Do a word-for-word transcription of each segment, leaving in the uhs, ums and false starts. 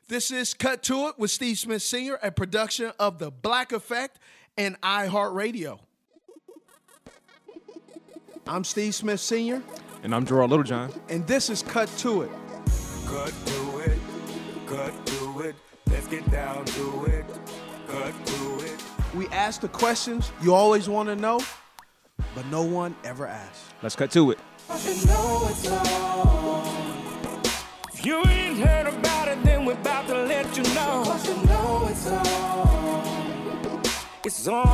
This is Cut to It with Steve Smith Senior, a production of The Black Effect and iHeartRadio. I'm Steve Smith Senior And I'm Gerard Littlejohn. And this is Cut to It. Cut to it, cut to it, let's get down to it, cut to it. We ask the questions you always want to know, but no one ever asks. Let's cut to it. You know it's on. If you ain't heard about it, then we're about to let you know. Cause you know it's on. It's on.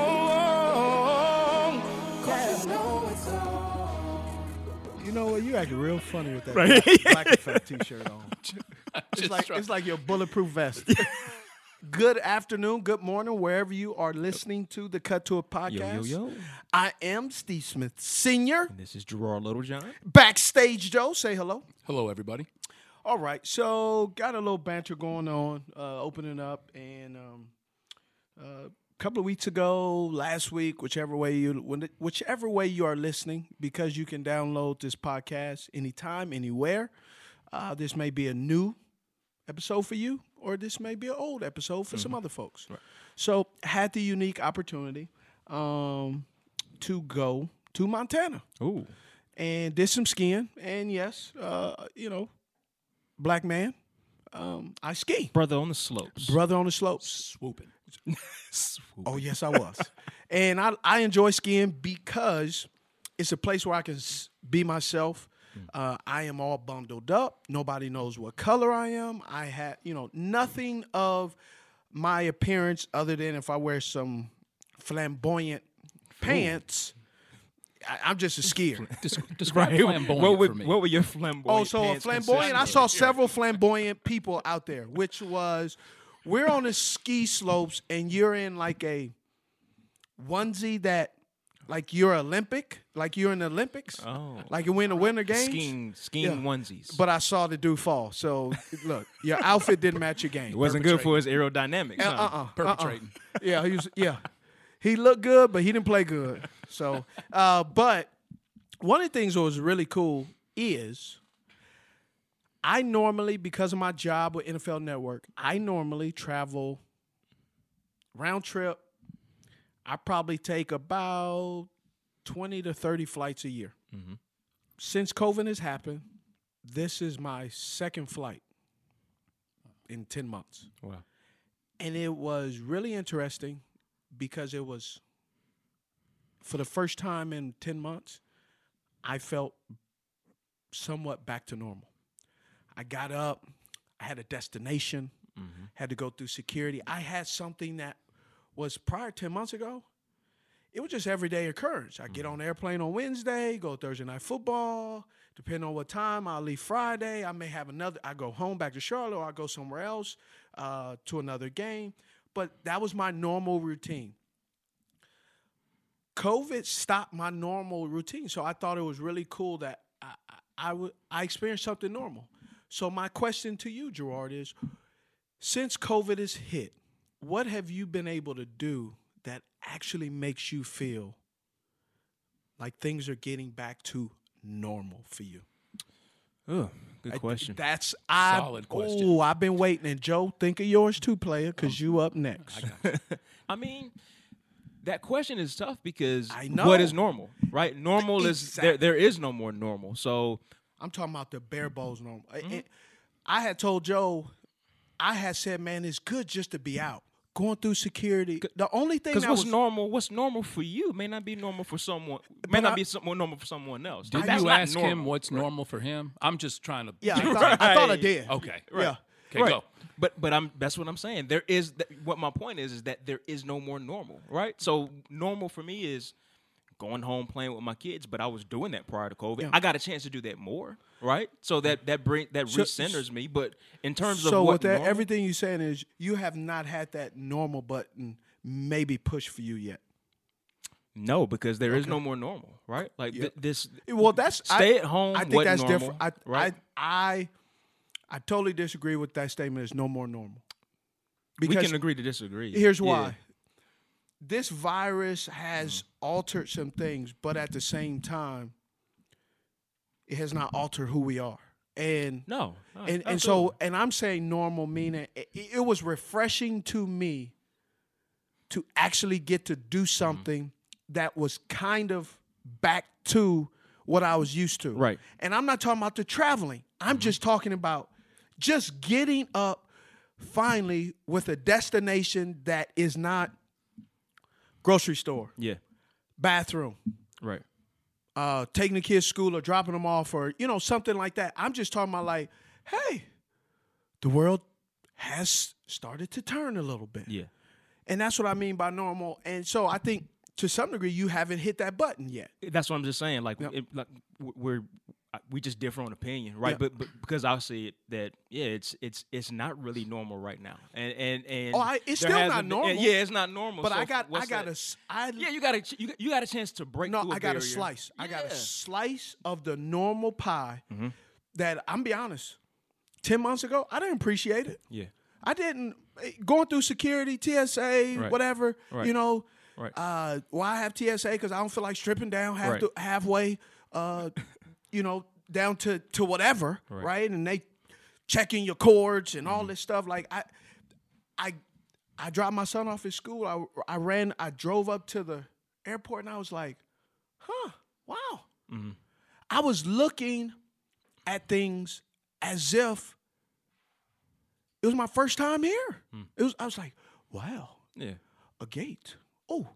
Cause you know it's on. You know what? You acting real funny with that Right. Black, Black Effect t-shirt on. It's like, it's like your bulletproof vest. Good afternoon, good morning, wherever you are listening to the Cut to It podcast. Yo, yo, yo. I am Steve Smith Senior And this is Gerard Littlejohn. Backstage Joe, say hello. Hello, everybody. All right, so got a little banter going on, uh, opening up, and um, uh, a couple of weeks ago, last week, whichever way you when, whichever way you are listening, because you can download this podcast anytime, anywhere. Uh, this may be a new episode for you, or this may be an old episode for mm-hmm. some other folks. Right. So had the unique opportunity um, to go to Montana. Ooh. And did some skiing, and yes, uh, you know, black man, um, I ski. Brother on the slopes. Brother on the slopes. Swooping. Swooping. Oh, yes, I was. And I, I enjoy skiing because it's a place where I can s- be myself. Uh, I am all bundled up. Nobody knows what color I am. I had, you know, nothing of my appearance other than if I wear some flamboyant pants. I, I'm just a skier. Des- describe Right. flamboyant what, would, for me. what were your flamboyant Oh, so a pants flamboyant. I consist saw of? several flamboyant people out there, which was we're on the ski slopes and you're in like a onesie that, like you're Olympic, like you're in the Olympics, Oh. like you win the Winter Games. Skiing, skiing Yeah. onesies. But I saw the dude fall. So look, your outfit didn't match your game. it wasn't good for his aerodynamics. Uh huh? uh Perpetrating. Yeah, he was. Yeah, he looked good, but he didn't play good. So, uh, but one of the things that was really cool is I normally, because of my job with N F L Network, I normally travel round trip. I probably take about twenty to thirty flights a year. Mm-hmm. Since COVID has happened, this is my second flight in ten months. Wow. And it was really interesting because it was, for the first time in ten months, I felt somewhat back to normal. I got up, I had a destination, Mm-hmm. had to go through security. I had something that was prior ten months ago, it was just everyday occurrence. I get on the airplane on Wednesday, go Thursday night football. Depending on what time, I'll leave Friday. I may have another, I go home back to Charlotte, or I go somewhere else uh, to another game. But that was my normal routine. COVID stopped my normal routine. So I thought it was really cool that I, I, I, w- I experienced something normal. So my question to you, Gerard, is since COVID has hit, what have you been able to do that actually makes you feel like things are getting back to normal for you? Oh, good question. That's I, Solid question. Oh, I've been waiting. And Joe, think of yours too, player, because you up next. I mean, that question is tough because I know. what is normal, right? Normal is Exactly. there. There is no more normal. So I'm talking about the bare bones normal. And I had told Joe, I had said, man, it's good just to be out, going through security. The only thing because that what's was normal, what's normal for you may not be normal for someone. May But not I- be something normal for someone else. Did That's you not ask normal. him what's normal for him? I'm just trying to. yeah, I thought, I, thought I Right. did. Okay. Yeah. Okay, Right. go. But but I'm that's what I'm saying. There is th- what my point is is that there is no more normal, right? So normal for me is going home playing with my kids, but I was doing that prior to COVID. Yeah. I got a chance to do that more, right? So that that bring that So- recenters me. But in terms of So what with that, normal, everything you're saying is you have not had that normal button maybe push for you yet. no, because there is no more normal, right? Like Yep. th- this. Well, that's Stay I, at home. I think wasn't that's normal, different. I, right? I I I totally disagree with that statement. It's no more normal. we can agree to disagree. Here's Yeah. why. This virus has altered some things, but at the same time, it has not altered who we are. And No. no and, and so absolutely. and I'm saying normal meaning it, it was refreshing to me to actually get to do something mm-hmm. that was kind of back to what I was used to. Right. And I'm not talking about the traveling. I'm mm-hmm. just talking about just getting up finally with a destination that is not grocery store. Yeah. Bathroom. Right. Uh, taking the kids to school or dropping them off or, you know, something like that. I'm just talking about like, hey, the world has started to turn a little bit. Yeah. And that's what I mean by normal. And so I think to some degree you haven't hit that button yet. That's what I'm just saying. Like, Yep. it, like we're we just differ on opinion, right? Yep. But, but because I see it that yeah, it's it's it's not really normal right now, and and and Oh, I- it's there still hasn't not been- normal. Yeah, it's not normal. But So I got I what's got that? a s- I Yeah, you got a you got, you got a chance to break. no, through a I got a barrier. slice. I got a Yeah. slice of the normal pie Mm-hmm. that I'm be honest. Ten months ago, I didn't appreciate it. Yeah. I didn't going through security, T S A, Right. whatever. Right. You know, Right. uh, why I have T S A? Because I don't feel like stripping down half Right. to, halfway. Uh, you know, down to to whatever, right? Right. And they checking your cords and all Mm-hmm. this stuff. Like I, I, I dropped my son off at school. I I ran. I drove up to the airport and I was like, huh, wow. Mm-hmm. I was looking at things as if it was my first time here. Hmm. It was. I was like, wow, Yeah. a gate. Oh,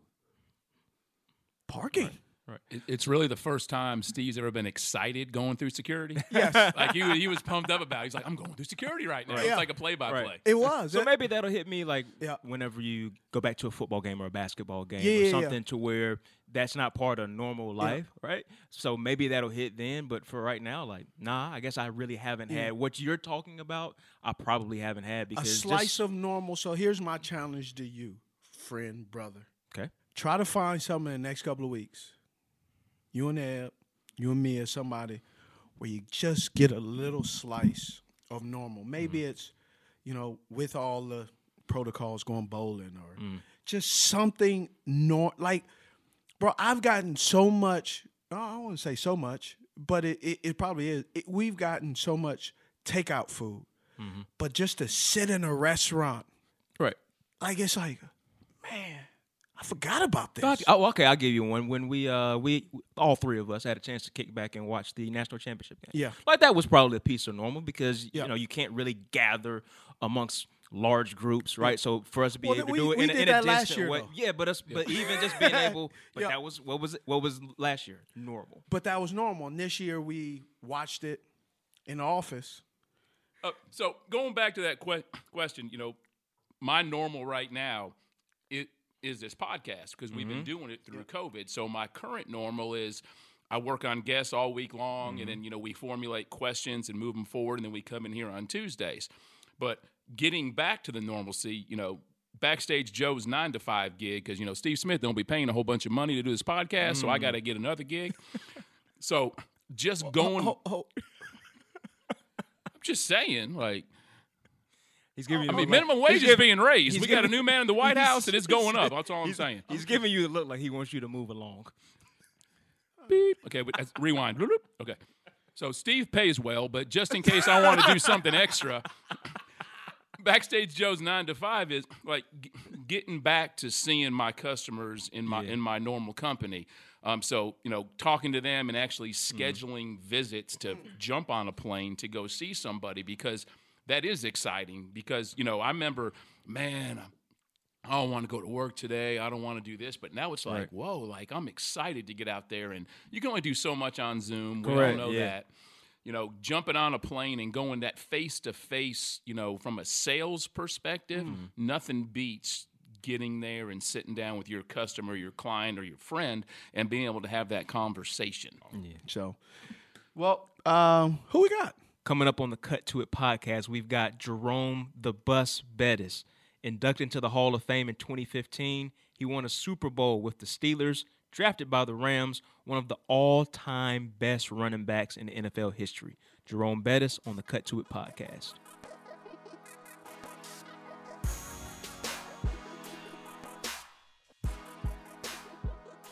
parking. It, it's really the first time Steve's ever been excited going through security. Yes. Like he, he was pumped up about it. He's like, I'm going through security right now. Right. It's Yeah. like a play-by-play. Right. It was. So It- maybe that'll hit me like Yeah. whenever you go back to a football game or a basketball game Yeah, or yeah, yeah. something to where that's not part of normal life, right? So maybe that'll hit then, but for right now, like, nah, I guess I really haven't had what you're talking about. I probably haven't had a because slice just, of normal. So here's my challenge to you, friend, brother. okay, Try to find something in the next couple of weeks. You and Ed, you and me, or somebody, where you just get a little slice of normal. Maybe Mm-hmm. it's, you know, with all the protocols going bowling or Mm. just something nor like, bro. I've gotten so much. I don't want to say so much, but it it, it probably is. It, we've gotten so much takeout food, Mm-hmm. but just to sit in a restaurant, right. like it's like, man, I forgot about this. Okay, oh, okay, I'll give you one. When we, uh, we, all three of us had a chance to kick back and watch the national championship game. Yeah. like that was probably a piece of normal because Yeah. you know you can't really gather amongst large groups, right? So for us to be Well, able to we- do it we in, did in that a last distant year, way, though. yeah. But us, but even just being able, but Yeah. that was what was it, what was last year normal. But that was normal. And this year we watched it in the office. Uh, so going back to that que- question, you know, my normal right now it is this podcast because we've been doing it through COVID. So my current normal is I work on guests all week long, and then you know we formulate questions and move them forward, and then we come in here on Tuesdays. But getting back to the normalcy, you know, Backstage Joe's nine to five gig because you know Steve Smith don't be paying a whole bunch of money to do this podcast, so I got to get another gig. So just going. Oh, oh, I'm just saying, like. He's giving you. I the mean, look like- minimum wage he's is giving- being raised. he's We got a giving- new man in the White he's- House, and it's going up. That's all I'm he's- saying. He's giving you the look like he wants you to move along. Beep. Okay, but, uh, rewind. Bloop, bloop. Okay. So Steve pays well, but just in case I want to do something extra, Backstage Joe's nine to five is like g- getting back to seeing my customers in my Yeah. in my normal company. Um, so you know, talking to them and actually scheduling visits to jump on a plane to go see somebody because that is exciting. Because you know, I remember, man. I don't want to go to work today. I don't want to do this. But now it's like, Right. whoa, like I'm excited to get out there. And you can only do so much on Zoom. We Correct, all know yeah. that. You know, jumping on a plane and going that face-to-face, you know, from a sales perspective, Mm-hmm. nothing beats getting there and sitting down with your customer, your client, or your friend and being able to have that conversation. so, well, um, who we got? Coming up on the Cut to It podcast, we've got Jerome the Bus Bettis. Inducted into the Hall of Fame in twenty fifteen, he won a Super Bowl with the Steelers, drafted by the Rams, one of the all-time best running backs in N F L history. Jerome Bettis on the Cut to It podcast.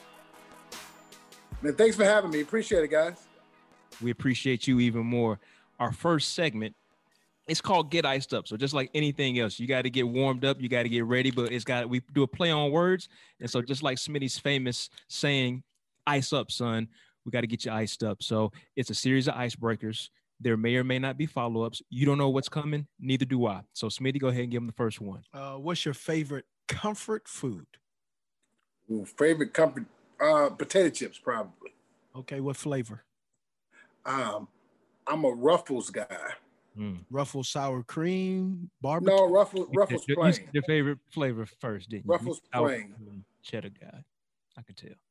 Man, thanks for having me. Appreciate it, guys. We appreciate you even more. our first segment. It's called Get Iced Up. So just like anything else, you got to get warmed up, you got to get ready, but it's got we do a play on words. And so just like Smitty's famous saying, ice up, son, we got to get you iced up. So it's a series of icebreakers. There may or may not be follow-ups. You don't know what's coming, neither do I. So Smitty, go ahead and give him the first one. Uh, what's your favorite comfort food? Ooh, favorite comfort uh potato chips, probably. Okay, what flavor? Um, I'm a Ruffles guy. Mm. Ruffles sour cream, barbecue. No, Ruffles, Ruffles You plain. said your favorite flavor first, didn't you? Ruffles You- plain. Cheddar guy. I can tell.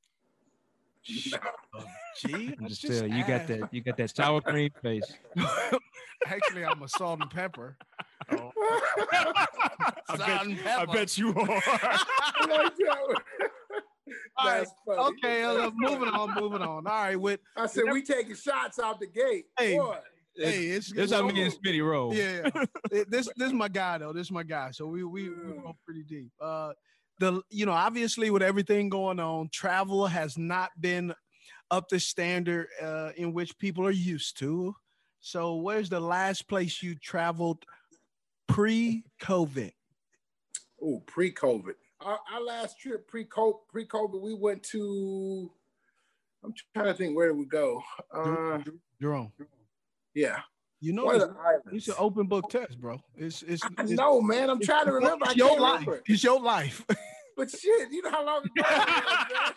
Nah. Gee, I I just just tell you got asked. that you got that sour cream face. Actually, I'm a salt and pepper. Oh. I Salt bet, and I pepper. bet you are. I like that one. All right. That's funny. Okay, uh, moving on, moving on. All right, with I said we taking shots out the gate. Hey. Boy. hey, it's This how me and Smitty roll. Yeah, It- this this is my guy though. This is my guy. So we we we go pretty deep. Uh, the you know obviously with everything going on, travel has not been up to standard uh, in which people are used to. So where's the last place you traveled pre-COVID? Oh, pre-COVID. Our, our last trip pre-COVID, pre-COVID, we went to. I'm trying to think, where did we go? Uh, Jerome, yeah, you know one of this, the islands. it's an open book test, bro. It's it's, I it's know, man. I'm trying to remember. I It's your can't life. remember. It's your life. But shit, you know how long ago it was, man?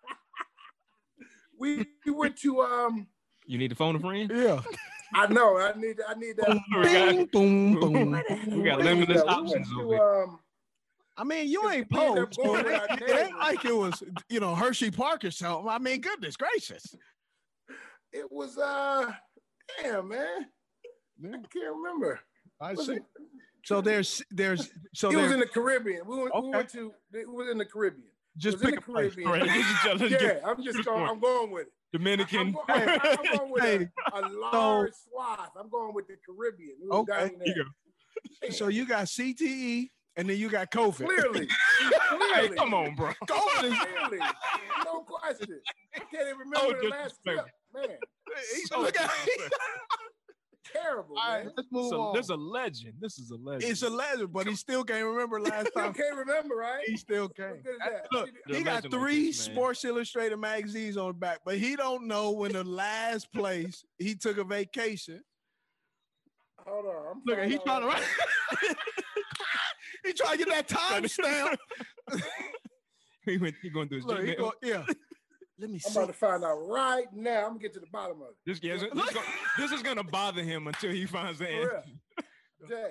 we, we went to um. You need to phone a friend? Yeah. I know. I need. I need that. We got, Boom, boom, boom. we got Where did we limitless go? We went options to, over here. um, I mean, you ain't We ended up posed. going It with our ain't, it neighbors. ain't like it was, you know, Hershey Park or something. I mean, goodness gracious. it was uh. Damn, man. Yeah, I can't remember. I Was see. it- So there's, there's, so it was there's in the Caribbean. We went, we Okay. went to. It was in the Caribbean. just it was in pick the a place. Caribbean. Right, this is just- Yeah, I'm just just going. one. I'm going with it. I'm, Dominican. go- hey, I'm going with Hey, a, a large swath. I'm going with the Caribbean. We was Okay. down there. You So you got C T E and then you got COVID. Clearly, Hey, clearly, come on, bro. COVID is clearly, no question. I can't even Oh, remember the last trip, disrespectful. man. So Look at Terrible, All right, man. let's move So on. there's a legend. This is a legend. It's a legend, but he still can't remember last Still time. can't remember, right? He still can't. What good is that? Look, You're he a got legend like three this, man. Sports Illustrated magazines on the back, but he don't know when the last place he took a vacation. Hold on. I'm Look, finding he's trying to out. write. He trying to get that time stamp. he went. He going through his Look, he Gmail. go, yeah. Let me I'm see. about to find out right now. I'm gonna get to the bottom of it. This, yeah, this, this, gonna, this is gonna bother him until he finds the For answer. real. Jay.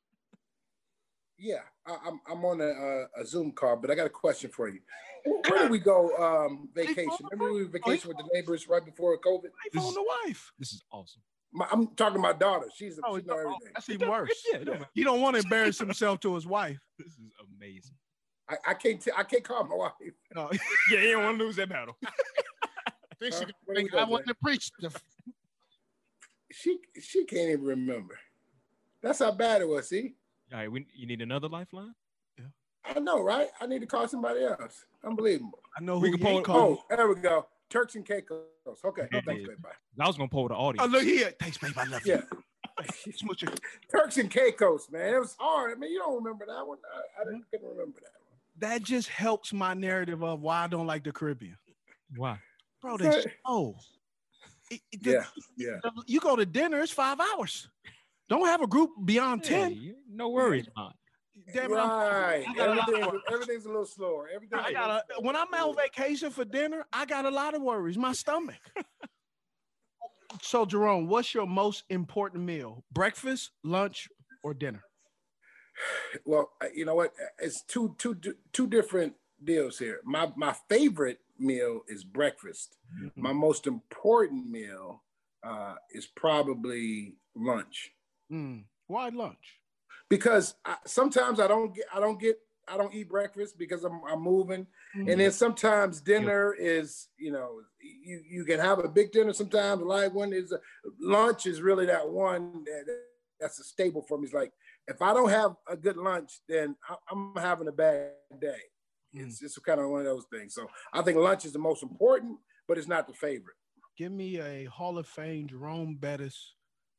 Yeah, I, I'm I'm on a, a, a Zoom call, but I got a question for you. Where did we go um, vacation? Remember we were vacation with the neighbors right before COVID? He phoned the wife. This is awesome. My, I'm talking about daughter. She's Oh, she know everything. that's even worse. Yeah, it don't matter. He don't want to embarrass himself to his wife. This is amazing. I, I can't t- I can't call my wife. No. Yeah, he don't want to lose that battle. Think Huh? she, Where think we go, I want Jay? to preach. The, She she can't even remember. That's how bad it was. See, All right, we, you need another lifeline? I know, right? I need to call somebody else. Unbelievable. I know We who can he ain't pull- calling. Oh, there we go. Turks and Caicos. Okay, Yeah. thanks, baby. Bye. I was gonna poll the audience. Oh, look here. Thanks, babe. I love Yeah, you. Smooch it. Turks and Caicos, man. It was hard. I mean, you don't remember that one. I, I didn't, couldn't remember that one. That just helps my narrative of why I don't like the Caribbean. Why? Bro, they slow. It- it- the- Yeah, yeah. You go to dinner, it's five hours. Don't have a group beyond ten. Hey, no worries, man. Damn it, I'm- Right. I got a lot of Everything, work. everything's a little slower. Everything's I a got little a, when I'm on vacation for dinner, I got a lot of worries. My stomach. So, Jerome, what's your most important meal? Breakfast, lunch, or dinner? Well, uh, you know what? It's two two two different deals here. My my favorite meal is breakfast. My most important meal uh, is probably lunch, Mm. Why lunch? because I, sometimes I don't get I don't get I don't eat breakfast because I'm I'm moving, Mm-hmm. and then sometimes dinner is you know you you can have a big dinner sometimes. Like one is a, lunch is really that one that, that's a staple for me. It's like if I don't have a good lunch, then I, I'm having a bad day. It's just kind of one of those things. So I think lunch is the most important, but it's not the favorite. Give me a Hall of Fame Jerome Bettis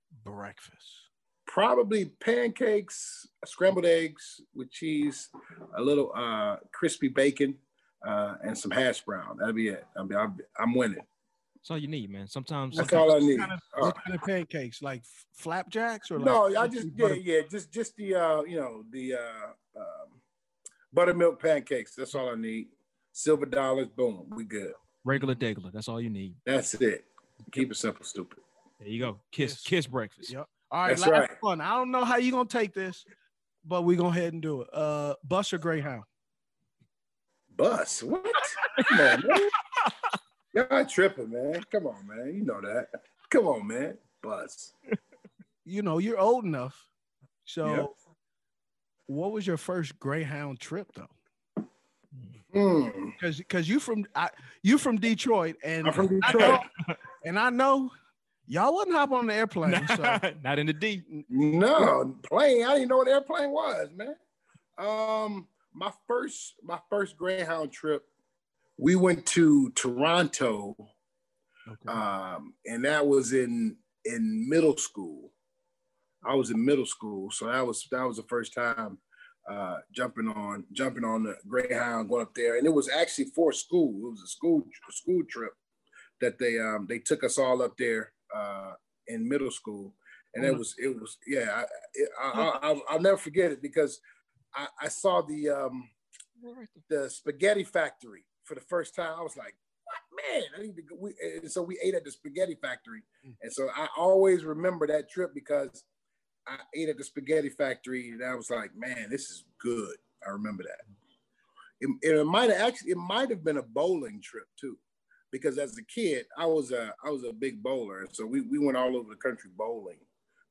breakfast? Probably pancakes, scrambled eggs with cheese, a little uh, crispy bacon, uh, and some hash brown. That'd be it. I mean, I'm, I'm winning. That's all you need, man. Sometimes That's sometimes, all I need. What kind of, Uh, what kind of pancakes? Like f- flapjacks or like no, I just yeah, butter- yeah, just just the uh, you know the uh, um, buttermilk pancakes. That's all I need. Silver dollars, boom, we good. regular degular. That's all you need. That's it. Keep it simple, stupid. There you go. Kiss Yes. kiss breakfast. Yep. All right, That's last right. one. I don't know how you gonna take this, but we gonna head and do it. Uh, bus or Greyhound? Bus. What? Come on, man. Y'all tripping, man. Come on, man. You know that. Come on, man. Bus. You know you're old enough. So, Yeah. what was your first Greyhound trip though? Hmm. Because because you from I, you from Detroit, and I'm from I Detroit. know, and I know y'all wouldn't hop on the airplane. So Not in the D. No, plane. I didn't know what airplane was, man. Um, my first my first Greyhound trip, we went to Toronto, okay. um, and that was in in middle school. I was in middle school, so that was that was the first time uh, jumping on jumping on the Greyhound, going up there, and it was actually for school. It was a school a school trip that they um, they took us all up there uh, in middle school, and it was it was yeah. I, it, I, I, I'll, I'll never forget it because I, I saw the um, the spaghetti factory for the first time. I was like, what, man? I need to go. We, and so we ate at the spaghetti factory, and so I always remember that trip because I ate at the spaghetti factory, and I was like, man, this is good. I remember that. It, it might have actually, it might have been a bowling trip too, because as a kid, I was a, I was a big bowler, and so we we went all over the country bowling.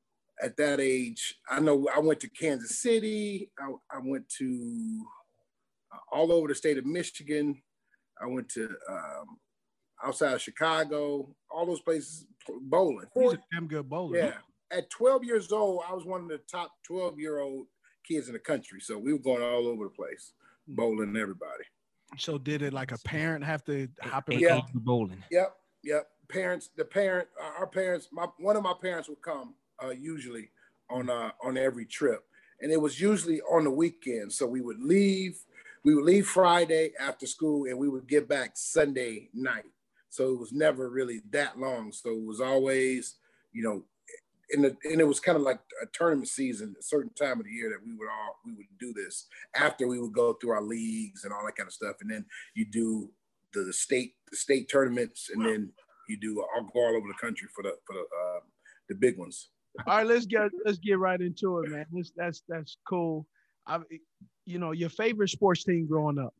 At that age, I know I went to Kansas City. I, I went to uh, all over the state of Michigan. I went to um, outside of Chicago, all those places bowling. He's a damn good bowler. Yeah. At twelve years old, I was one of the top twelve-year-old kids in the country. So we were going all over the place, bowling everybody. So did it like a parent have to hop in? Yeah. Yeah. Bowling. Yep, yep. Parents, the parent, our parents, my one of my parents would come uh, usually on uh, on every trip, and it was usually on the weekend. So we would leave, we would leave Friday after school, and we would get back Sunday night. So it was never really that long. So it was always, you know. And, the, and it was kind of like a tournament season, a certain time of the year that we would all we would do this after we would go through our leagues and all that kind of stuff, and then you do the, the state the state tournaments, and then you do I'll go all over the country for the for the uh, the big ones. All right, let's get let's get right into it, man. This, that's that's cool. I, you know, your favorite sports team growing up?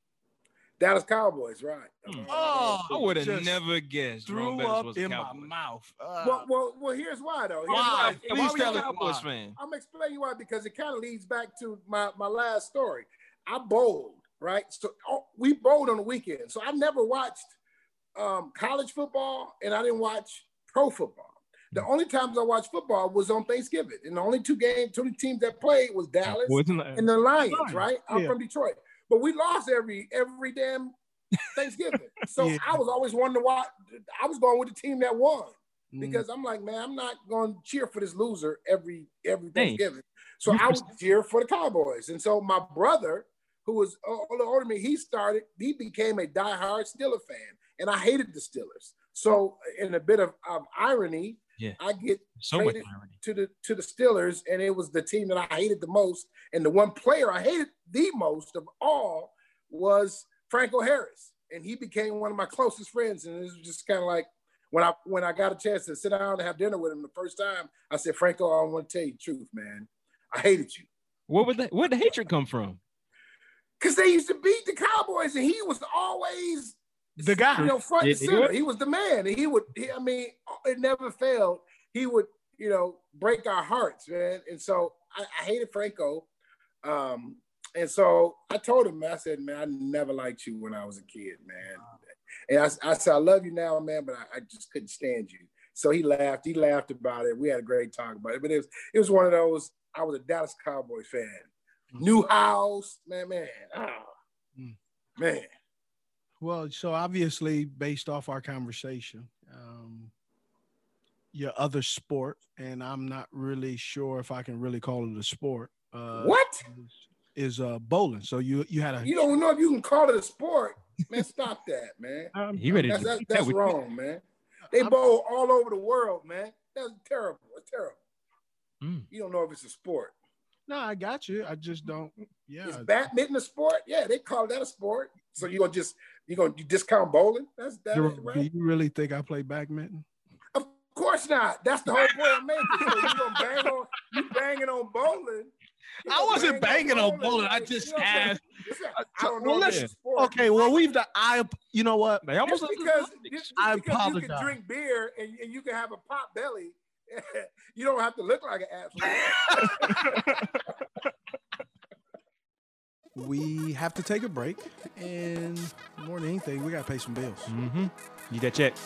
Dallas Cowboys, right? Hmm. Oh, I would have just never guessed. Jerome Threw Bettis up was a in my Cowboy. mouth. Uh, Well, well, well. Here's why, though. Here's Why? Yeah, why. why Please were tell you a us Cowboys why. fan? I'm explaining why because it kind of leads back to my, my last story. I bowled, right? So oh, we bowled on the weekend. So I never watched um, college football, and I didn't watch pro football. The only times I watched football was on Thanksgiving, and the only two games, two teams that played was Dallas and the Lions, Lions, right? I'm yeah. from Detroit, but we lost every every damn Thanksgiving. So Yeah. I was always wanting to watch. I was going with the team that won. Mm. Because I'm like, man, I'm not going to cheer for this loser every every Dang. Thanksgiving. So You I would pers- cheer for the Cowboys. And so my brother, who was a little older than me, he started, he became a diehard Steelers fan. And I hated the Steelers. So in a bit of, of irony, Yeah. I get So much traded irony. to the to the Steelers, and it was the team that I hated the most. And the one player I hated the most of all was Franco Harris. And he became one of my closest friends. And it was just kind of like, When I when I got a chance to sit down and have dinner with him the first time, I said, Franco, I want to tell you the truth, man. I hated you. Where would that? Where the hatred come from? Because they used to beat the Cowboys, and he was always The guy. you know, front Yeah, and he center. was. He was the man. And he would, he, I mean, it never failed. He would, you know, break our hearts, man. And so I, I hated Franco. Um, and so I told him, I said, man, I never liked you when I was a kid, man. And I, I said, I love you now, man, but I, I just couldn't stand you. So he laughed. He laughed about it. We had a great talk about it. But it was, it was one of those, I was a Dallas Cowboys fan. Mm. New house, man, man. Ah, Mm. man. Well, so obviously, based off our conversation, um, your other sport, and I'm not really sure if I can really call it a sport. Uh, What? Is uh, bowling. So you you had a. You don't know if you can call it a sport. Man, stop that, man. I'm, He ready That's, to that's, that's with wrong, man. They I'm- bowl all over the world, man. That's terrible. It's terrible. Mm. You don't know if it's a sport. No, I got you. I just don't. Yeah. Is badminton a sport? Yeah, they call that a sport. So you gonna just you gonna you discount bowling? That's that Do ain't right. you really think I play badminton? Of course not. That's the whole point I'm making. So you gonna bang on you banging on bowling. You I gonna wasn't bang banging on bowling. I like, just you know what I'm saying? asked. Listen, I don't Well, know if it's listen. a sport. Okay, well, we've the I. You know what? They almost Just lost because, the just, just I because you apologize. can drink beer and, and you can have a pot belly, you don't have to look like an athlete. We have to take a break, and more than anything, we gotta pay some bills. Mm-hmm. Need that check.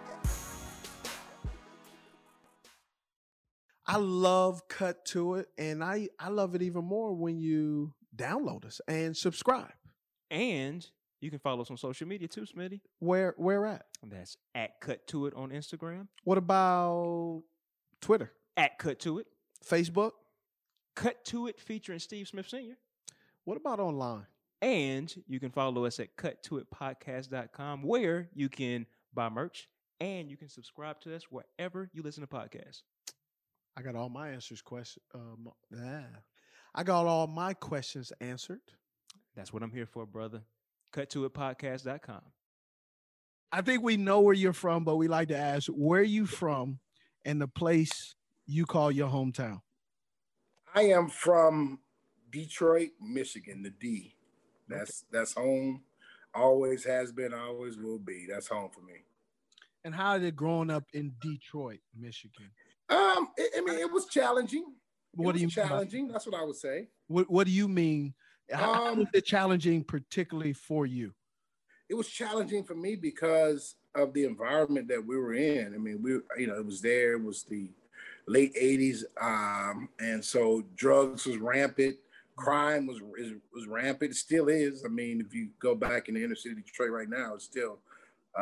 I love Cut to It, and I I love it even more when you download us and subscribe. And you can follow us on social media too, Smitty. Where where at? That's at Cut To It on Instagram. What about Twitter, At Cut To It. Facebook? Cut To It featuring Steve Smith Senior What about online? And you can follow us at cut to it podcast dot com, where you can buy merch and you can subscribe to us wherever you listen to podcasts. I got all my answers. Question. Um, ah. I got all my questions answered. That's what I'm here for, brother. cut to it podcast dot com. I think we know where you're from, but we like to ask where you from and the place you call your hometown. I am from Detroit, Michigan, the D. That's that's home. Always has been, always will be. That's home for me. And how did growing up in Detroit, Michigan? Um, I, I mean, it was challenging. What it do you was mean by- challenging? That's what I would say. What What do you mean? How, how Um, was it challenging, particularly for you? It was challenging for me because of the environment that we were in. I mean, we, you know, it was there. It was the late eighties, um, and so drugs was rampant. Crime was is, was rampant. It still is. I mean, if you go back in the inner city of Detroit right now, it's still uh,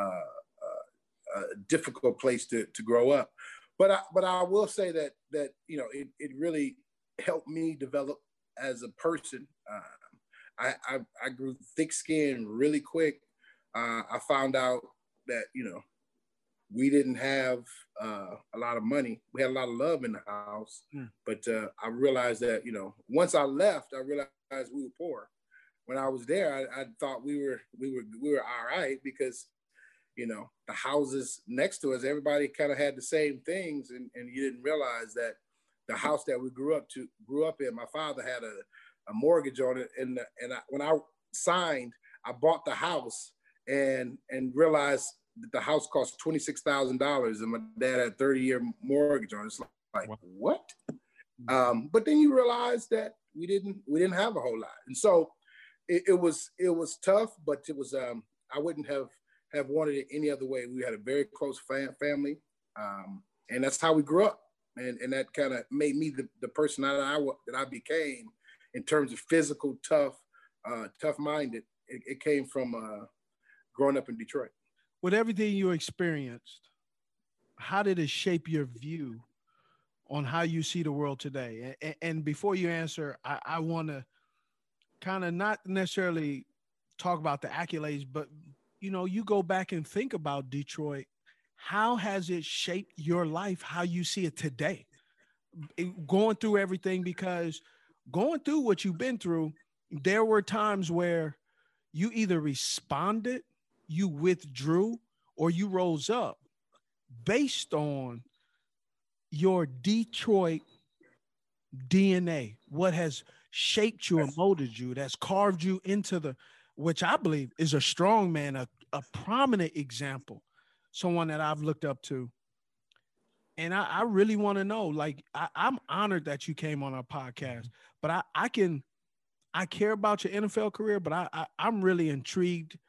uh, a difficult place to, to grow up. But I, but I will say that that you know it, it really helped me develop as a person. Uh, I, I I grew thick skin really quick. Uh, I found out that you know we didn't have uh, a lot of money. We had a lot of love in the house, Mm. but uh, I realized that, you know, once I left, I realized we were poor. When I was there, I, I thought we were, we were, we were all right because, you know, the houses next to us, everybody kind of had the same things. And, and you didn't realize that the house that we grew up to, grew up in, my father had a, a mortgage on it. And, the, and I, when I signed, I bought the house and, and realized that the house cost twenty-six thousand dollars and my dad had a thirty year mortgage on it. It's like, Wow. what? Um, but then you realize that we didn't, we didn't have a whole lot. And so it, it was, it was tough, but it was, um, I wouldn't have, have wanted it any other way. We had a very close fam- family. Um, and that's how we grew up. And, and that kind of made me the, the person that I, that I became in terms of physical, tough, uh, tough minded. It, it came from uh, growing up in Detroit. With everything you experienced, how did it shape your view on how you see the world today? And, and before you answer, I, I want to kind of not necessarily talk about the accolades, but, you know, you go back and think about Detroit. How has it shaped your life, how you see it today? It, going through everything, because going through what you've been through, there were times where you either responded, you withdrew, or you rose up based on your Detroit D N A, what has shaped you and molded you, that's carved you into the, which I believe is a strong man, a, a prominent example, someone that I've looked up to. And I, I really want to know, like, I, I'm honored that you came on our podcast, but I, I can, I care about your N F L career, but I, I I'm really intrigued.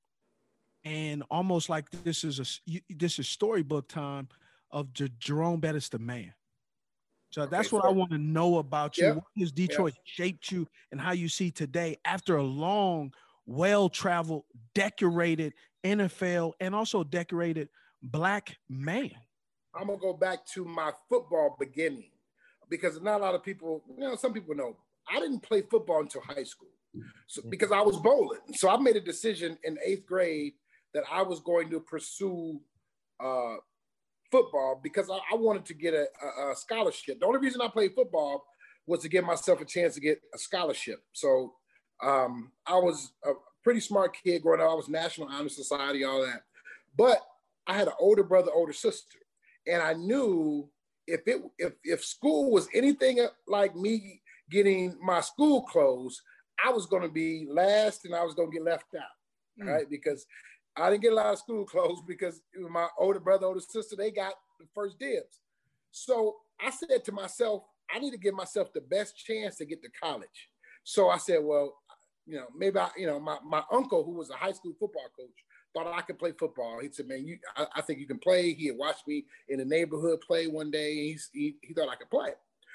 And almost like this is a this is storybook time of J- Jerome Bettis, the man. So that's Okay, what so- I want to know about you. Yeah, What has Detroit shaped you and how you see today after a long, well-traveled, decorated N F L and also decorated Black man? I'm gonna go back to my football beginning because not a lot of people, you know, some people know I didn't play football until high school, so because I was bowling. So I made a decision in eighth grade that I was going to pursue uh, football because I, I wanted to get a, a, a scholarship. The only reason I played football was to give myself a chance to get a scholarship. So um, I was a pretty smart kid growing up. I was National Honor Society, all that. But I had an older brother, older sister. And I knew if it if if school was anything like me getting my school clothes, I was going to be last and I was going to get left out, mm. right? Because I didn't get a lot of school clothes because my older brother, older sister, they got the first dibs. So I said to myself, I need to give myself the best chance to get to college. So I said, well, you know, maybe I, you know, my, my uncle, who was a high school football coach, thought I could play football. He said, man, you, I, I think you can play. He had watched me in the neighborhood play one day. He's, he, he thought I could play.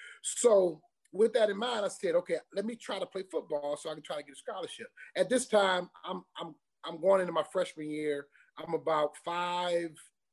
So with that in mind, I said, okay, let me try to play football so I can try to get a scholarship. At this time, I'm, I'm, I'm going into my freshman year. I'm about five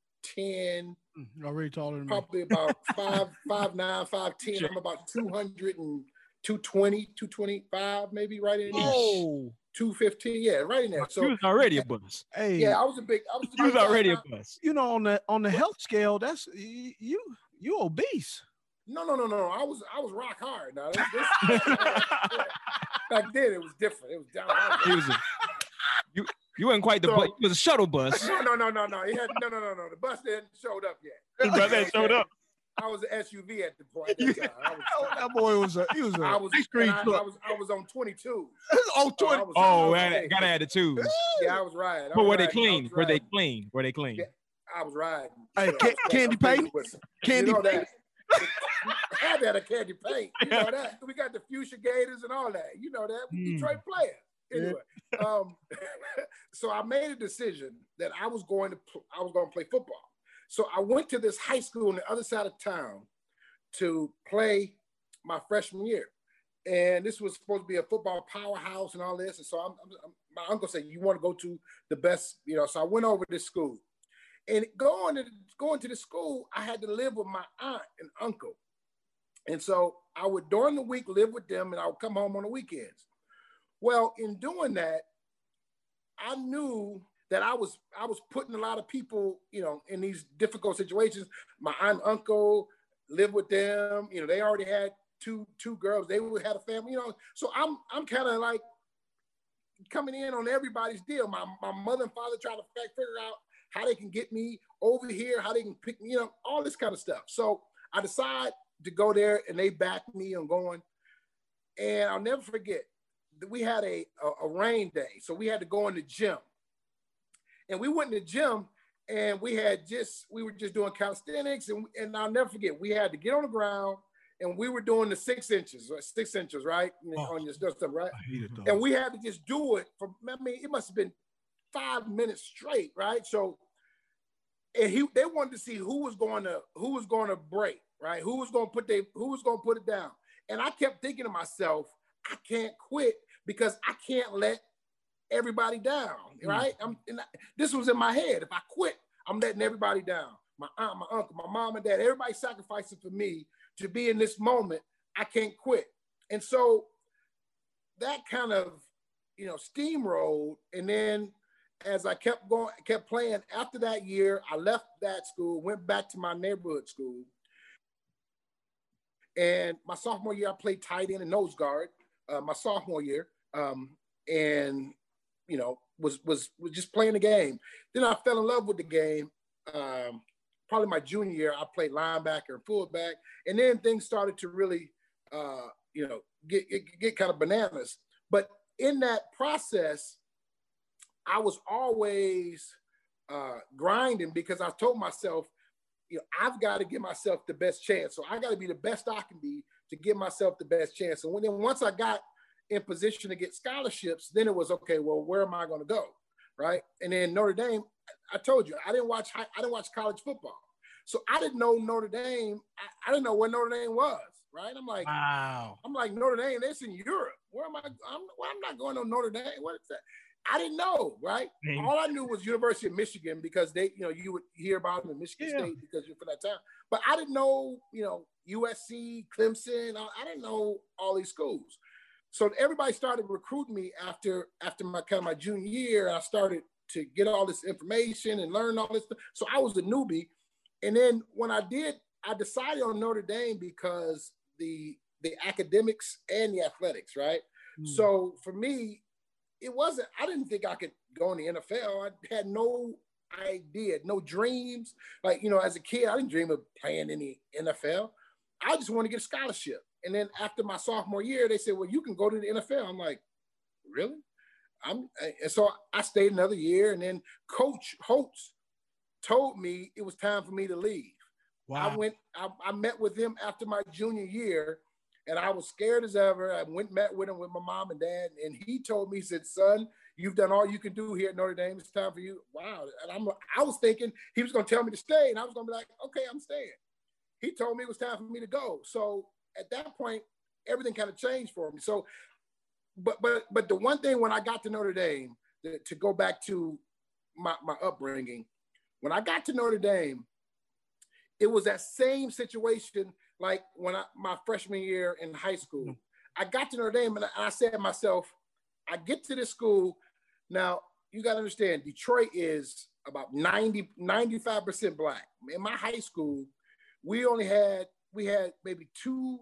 ten. Already taller than probably me. about five, five, nine, five, ten. I'm about two hundred and two twenty, two twenty-five, maybe right in there. Oh, two fifteen, yeah, right in there. So he was already a bus. Hey, yeah, I was a big, I was, a he was big already guy. a bus. You know, on the on the health scale, that's you you obese. No, no, no, no. I was I was rock hard. Now, this, this, yeah. Back then it was different. It was down. He was a, you. You wasn't quite the So- bus. You was a shuttle bus. No, no, no, no, no. He had no, no, no, no. The bus hadn't showed up yet. His brother had showed up. I was an S U V at the point. At that time. I was, Oh, that boy was a he was a I was, ice and cream I, I truck. was, I was on twenty-two. Oh, So I twenty. was- Oh, I was- gotta, gotta add the twos. Yeah, I was riding. I But was were they riding. I clean? was Were they riding. clean? Were they clean? Yeah. I was riding. Hey, Yeah, ca- I was- candy I was paint? with some- Candy you know paint? that. I had that a candy paint. You know that. We got the Fuchsia Gators and all that. You know that. We Mm. Detroit players. Anyway, um, so I made a decision that I was going to pl- I was going to play football. So I went to this high school on the other side of town to play my freshman year, and this was supposed to be a football powerhouse and all this. And so I'm, I'm, my uncle said, "You want to go to the best?" You know, so I went over to this school, and going to going to the school, I had to live with my aunt and uncle, and so I would during the week live with them, and I would come home on the weekends. Well, in doing that, I knew that I was I was putting a lot of people, you know, in these difficult situations. My aunt and uncle lived with them. You know, they already had two two girls. They would had a family. You know, so I'm I'm kind of like coming in on everybody's deal. My my mother and father trying to figure out how they can get me over here, how they can pick me, you know, all this kind of stuff. So I decided to go there, and they backed me on going. And I'll never forget. We had a, a, a rain day, so we had to go in the gym. And we went in the gym, and we had just, we were just doing calisthenics, and, and I'll never forget, we had to get on the ground, and we were doing the six inches, six inches, right? Oh. On your stuff, right? I hate it though. And we had to just do it for, I mean, it must have been five minutes straight, right? So, and he, they wanted to see who was going to, who was going to break, right? Who was going to put they, who was going to put it down. And I kept thinking to myself, I can't quit because I can't let everybody down, right? I'm, and I, this was in my head. If I quit, I'm letting everybody down. My aunt, my uncle, my mom and dad, everybody sacrificing for me to be in this moment. I can't quit. And so that kind of, you know, steamrolled. And then as I kept going, kept playing, after that year, I left that school, went back to my neighborhood school. And my sophomore year, I played tight end and nose guard. Uh, my sophomore year, um, and you know, was was was just playing the game. Then I fell in love with the game. Um, probably my junior year, I played linebacker and fullback, and then things started to really, uh, you know, get, get get kind of bananas. But in that process, I was always uh, grinding because I told myself, you know, I've got to give myself the best chance. So I got to be the best I can be to give myself the best chance. And when then once I got in position to get scholarships, then it was okay. Well, where am I going to go, right? And then Notre Dame, I told you, I didn't watch. I didn't watch college football, so I didn't know Notre Dame. I, I didn't know where Notre Dame was, right? I'm like, Wow. I'm like Notre Dame. That's in Europe. Where am I? I'm, well, I'm not going to Notre Dame. What is that? I didn't know, right? Name. All I knew was University of Michigan because they, you know, you would hear about them in Michigan Yeah. State because you're from that town. But I didn't know, you know, U S C, Clemson. I, I didn't know all these schools. So everybody started recruiting me after after my kind of my junior year. I started to get all this information and learn all this stuff. So I was a newbie. And then when I did, I decided on Notre Dame because the the academics and the athletics, right? Mm. So for me, it wasn't, I didn't think I could go in the N F L. I had no idea, no dreams. Like, you know, as a kid, I didn't dream of playing in the N F L. I just wanted to get a scholarship. And then after my sophomore year, they said, well, you can go to the N F L. I'm like, really? I'm, and so I stayed another year. And then Coach Holtz told me it was time for me to leave. Wow. I went, I, I met with him after my junior year, and I was scared as ever. I went and met with him with my mom and dad, and he told me, he said, son, you've done all you can do here at Notre Dame. It's time for you. Wow. And I'm, I was thinking he was going to tell me to stay, and I was going to be like, okay, I'm staying. He told me it was time for me to go. So at that point, everything kind of changed for me. So, but but but the one thing when I got to Notre Dame, to, to go back to my, my upbringing, when I got to Notre Dame, it was that same situation like when I, my freshman year in high school. I got to Notre Dame and I said to myself, I get to this school. Now, you got to understand, Detroit is about ninety, ninety-five percent Black. In my high school, we only had, we had maybe two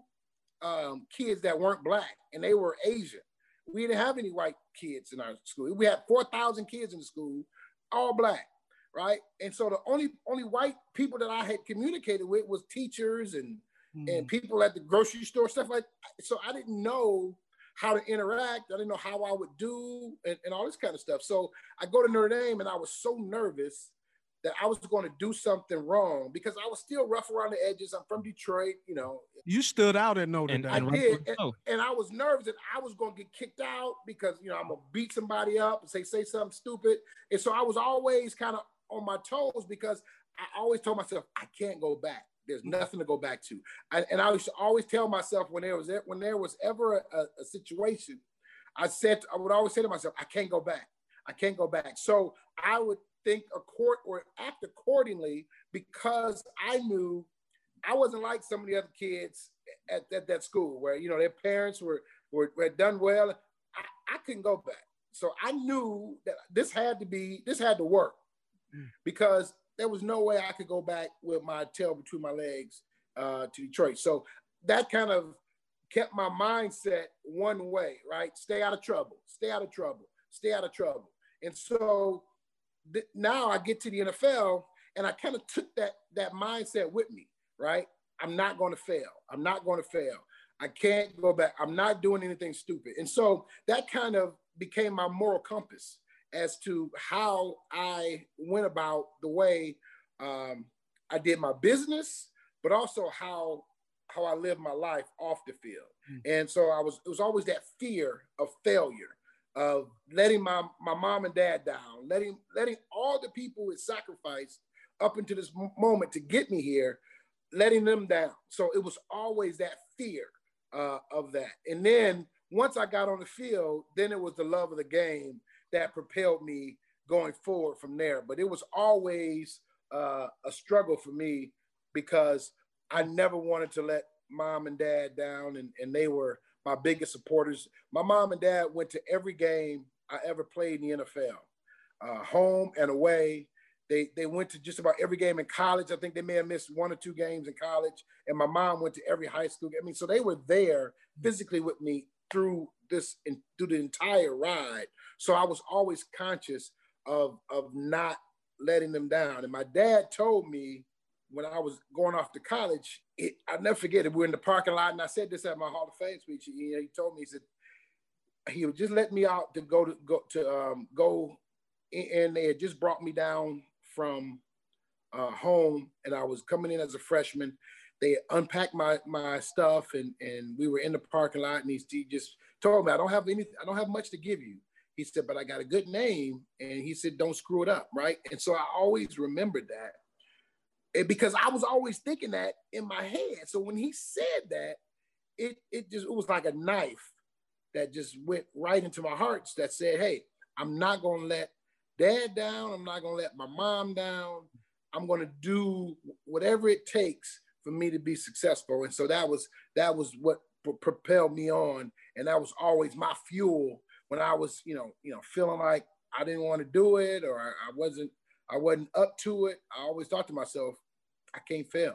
um, kids that weren't Black, and they were Asian. We didn't have any white kids in our school. We had four thousand kids in the school, all Black, right? And so the only only white people that I had communicated with was teachers and, mm. and people at the grocery store, stuff like that. So I didn't know how to interact. I didn't know how I would do and, and all this kind of stuff. So I go to Notre Dame and I was so nervous that I was going to do something wrong because I was still rough around the edges. I'm from Detroit, you know. You stood out at Notre Dame. I did, and, and I was nervous that I was going to get kicked out because, you know, I'm going to beat somebody up and say, say something stupid. And so I was always kind of on my toes because I always told myself, I can't go back. There's nothing to go back to. I, and I used to always tell myself when there was when there was ever a, a situation, I said, I would always say to myself, I can't go back. I can't go back. So I would think accord or act accordingly because I knew I wasn't like some of the other kids at, at that school where, you know, their parents were, were, were done well. I, I couldn't go back. So I knew that this had to be, this had to work mm. because there was no way I could go back with my tail between my legs uh, to Detroit. So that kind of kept my mindset one way, right? Stay out of trouble, stay out of trouble, stay out of trouble. And so th- now I get to the N F L and I kind of took that, that mindset with me, right? I'm not going to fail. I'm not going to fail. I can't go back. I'm not doing anything stupid. And so that kind of became my moral compass as to how I went about the way um, I did my business, but also how how I lived my life off the field. Mm. And so I was, it was always that fear of failure, of letting my, my mom and dad down, letting letting all the people who had sacrificed up into this moment to get me here, letting them down. So it was always that fear uh, of that. And then once I got on the field, then it was the love of the game that propelled me going forward from there. But it was always uh, a struggle for me because I never wanted to let mom and dad down, and, and they were my biggest supporters. My mom and dad went to every game I ever played in the N F L, uh, home and away. They they went to just about every game in college. I think they may have missed one or two games in college. And my mom went to every high school. I mean, so they were there physically with me through this in, through the entire ride. So I was always conscious of of not letting them down. And my dad told me when I was going off to college, it, I'll never forget it. We were in the parking lot, and I said this at my Hall of Fame speech. He, he told me, he said, he would just let me out to go to go to um, go, and they had just brought me down from uh, home, and I was coming in as a freshman. They unpacked my my stuff, and and we were in the parking lot, and he, he just told me, I don't have any, I don't have much to give you. He said, but I got a good name, and he said, don't screw it up, right? And so I always remembered that. It, because I was always thinking that in my head. So when he said that, it it just it was like a knife that just went right into my heart that said, hey, I'm not going to let dad down. I'm not going to let my mom down. I'm going to do whatever it takes for me to be successful. And so that was, that was what p- propelled me on. And that was always my fuel when I was, you know, you know, feeling like I didn't want to do it, or I, I wasn't, I wasn't up to it. I always thought to myself, I can't fail.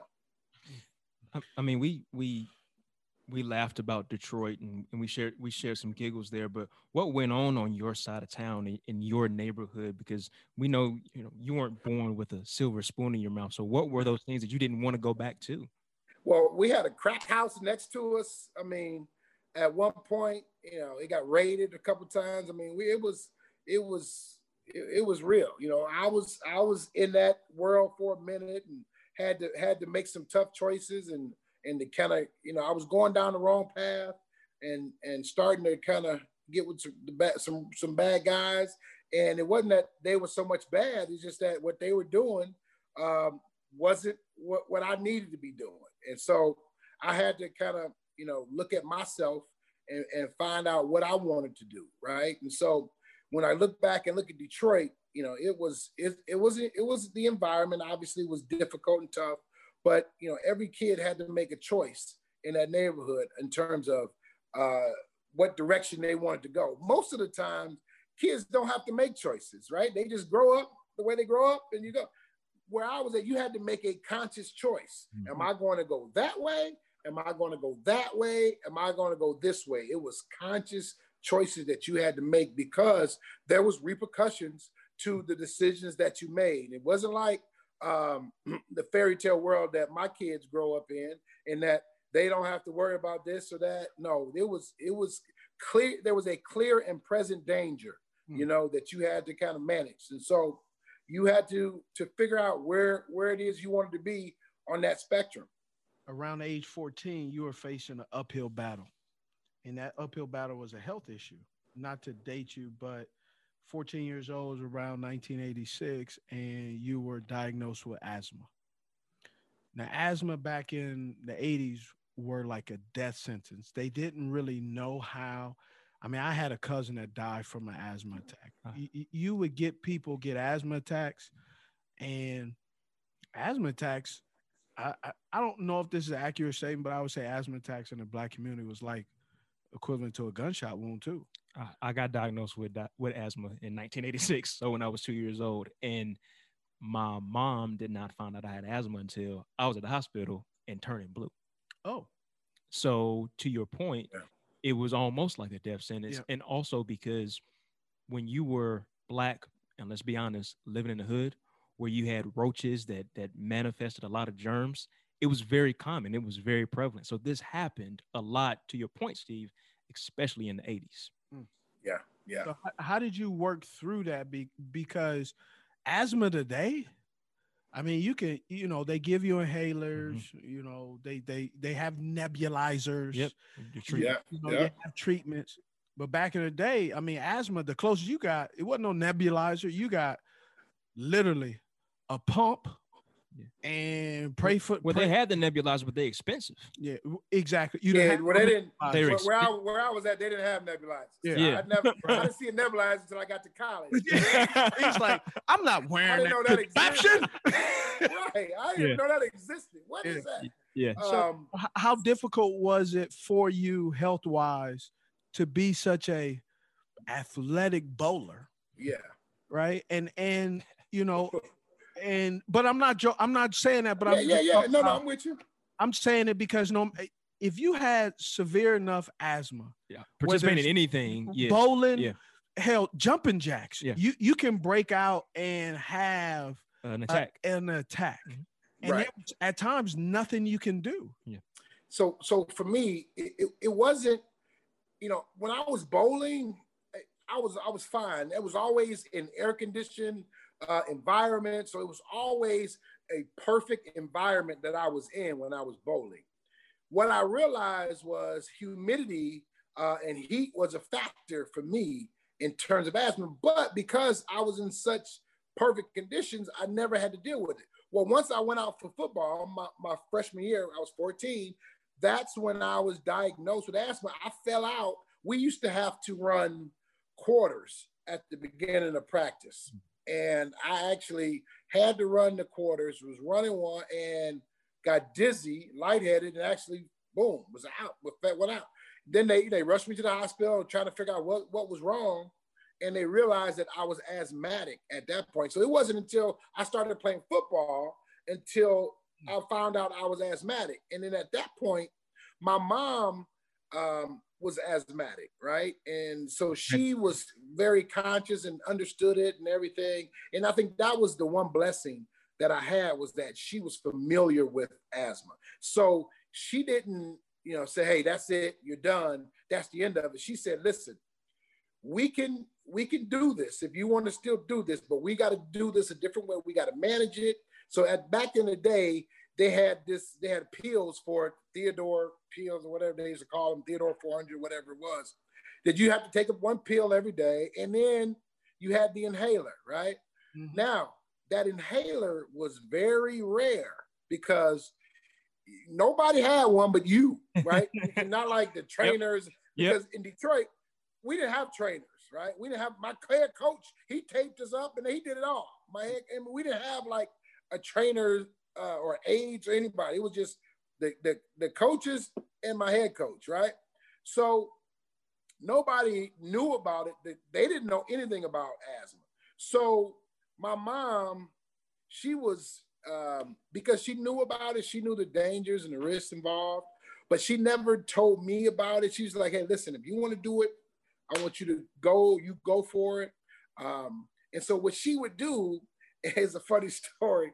I, I mean, we, we, we laughed about Detroit and, and we shared we shared some giggles there, but what went on on your side of town in, in your neighborhood? Because we know, you know, you weren't born with a silver spoon in your mouth. So what were those things that you didn't want to go back to? Well, we had a crack house next to us. I mean, at one point, you know, it got raided a couple times. I mean, we it was it was it, it was real. You know, I was I was in that world for a minute and had to had to make some tough choices and and to kind of, you know, I was going down the wrong path and and starting to kind of get with some, the bad, some some bad guys. And it wasn't that they were so much bad. It's just that what they were doing um, wasn't what, what I needed to be doing. And so I had to kind of, you know, look at myself and, and find out what I wanted to do, right? And so when I look back and look at Detroit, you know, it was it, it was it was the environment obviously was difficult and tough. But, you know, every kid had to make a choice in that neighborhood in terms of uh, what direction they wanted to go. Most of the time, kids don't have to make choices, right? They just grow up the way they grow up and you go. Where I was at, you had to make a conscious choice. Mm-hmm. Am I going to go that way? Am I going to go that way? Am I going to go this way? It was conscious choices that you had to make because there was repercussions to the decisions that you made. It wasn't like um the fairy tale world that my kids grow up in and that they don't have to worry about this or that. No, it was it was clear. There was a clear and present danger, mm. you know, that you had to kind of manage. And so you had to to figure out where where it is you wanted to be on that spectrum. Around age fourteen, you were facing an uphill battle. And that uphill battle was a health issue. Not to date you, but fourteen years old, around nineteen eighty-six, and you were diagnosed with asthma. Now, asthma back in the eighties were like a death sentence. They didn't really know how. I mean, I had a cousin that died from an asthma attack. You, you would get people get asthma attacks, and asthma attacks, I, I, I don't know if this is an accurate statement, but I would say asthma attacks in the Black community was like equivalent to a gunshot wound too. I got diagnosed with with asthma in nineteen eighty-six, so when I was two years old, and my mom did not find out I had asthma until I was at the hospital and turning blue. Oh, so to your point, yeah. It was almost like a death sentence, yeah. And also because when you were Black, and let's be honest, living in the hood where you had roaches that that manifested a lot of germs, it was very common. It was very prevalent. So this happened a lot. To your point, Steve, especially in the eighties. Yeah, yeah. So how did you work through that? Be- because asthma today, I mean, you can, you know, they give you inhalers, mm-hmm. you know, they they they have nebulizers. Yep. Yeah. You know, yeah. they have treatments. But back in the day, I mean, asthma, the closest you got, it wasn't no nebulizer. You got literally a pump. Yeah. And pray for. Well, pray. They had the nebulizer, but they're expensive. Yeah, exactly. You yeah, well, they didn't. They where, where, I, where I was at, they didn't have nebulizers. Yeah, yeah. I never. I didn't see a nebulizer until I got to college. He's like, I'm not wearing I didn't know that. that existed. Right, I didn't Yeah. know that existed. What Yeah. is that? Yeah. So, Um, h- how difficult was it for you, health wise, to be such a athletic bowler? yeah. Right, and and you know. And but I'm not jo- I'm not saying that, but Yeah, I'm yeah, yeah. No, no, about, I'm with you. I'm saying it because no, if you had severe enough asthma, Yeah. Participating it's in anything, yeah. bowling, Yeah. hell, jumping jacks, Yeah. you you can break out and have An a- attack. an attack, Mhm. and Right. there's at times nothing you can do. So, so for me, it, it, it wasn't. You know, when I was bowling, I was I was fine. It was always in air conditioned uh, environment, so it was always a perfect environment that I was in when I was bowling. What I realized was humidity uh, and heat was a factor for me in terms of asthma, but because I was in such perfect conditions, I never had to deal with it. Well, once I went out for football, my, my freshman year, I was fourteen, that's when I was diagnosed with asthma. I fell out. We used to have to run quarters at the beginning of practice. And I actually had to run the quarters, was running one and got dizzy, lightheaded, and actually, boom, was out, went out. Then they, they rushed me to the hospital trying to figure out what, what was wrong. And they realized that I was asthmatic at that point. So it wasn't until I started playing football until I found out I was asthmatic. And then at that point, my mom um, was asthmatic, right? And so she was very conscious and understood it and everything. And I think that was the one blessing that I had, was that she was familiar with asthma. So she didn't, you know, say, hey, that's it, you're done, that's the end of it. She said, listen, we can we can do this if you want to still do this, but we got to do this a different way. We got to manage it. So at back in the day, they had this, they had pills for it, Theodore pills or whatever they used to call them, Theodore four hundred, whatever it was, that you have to take up one pill every day. And then you had the inhaler, right? Mm-hmm. Now, that inhaler was very rare because nobody had one but you, right? Not like the trainers, yep. Because yep. in Detroit, we didn't have trainers, right? We didn't have, my head coach, he taped us up and he did it all. My head, and we didn't have like a trainer uh, or aides or anybody. It was just the, the, the coaches and my head coach, right? So nobody knew about it. They didn't know anything about asthma. So my mom, she was, um, because she knew about it, she knew the dangers and the risks involved, but she never told me about it. She was like, hey, listen, if you want to do it, I want you to go, you go for it. Um, and so what she would do is a funny story.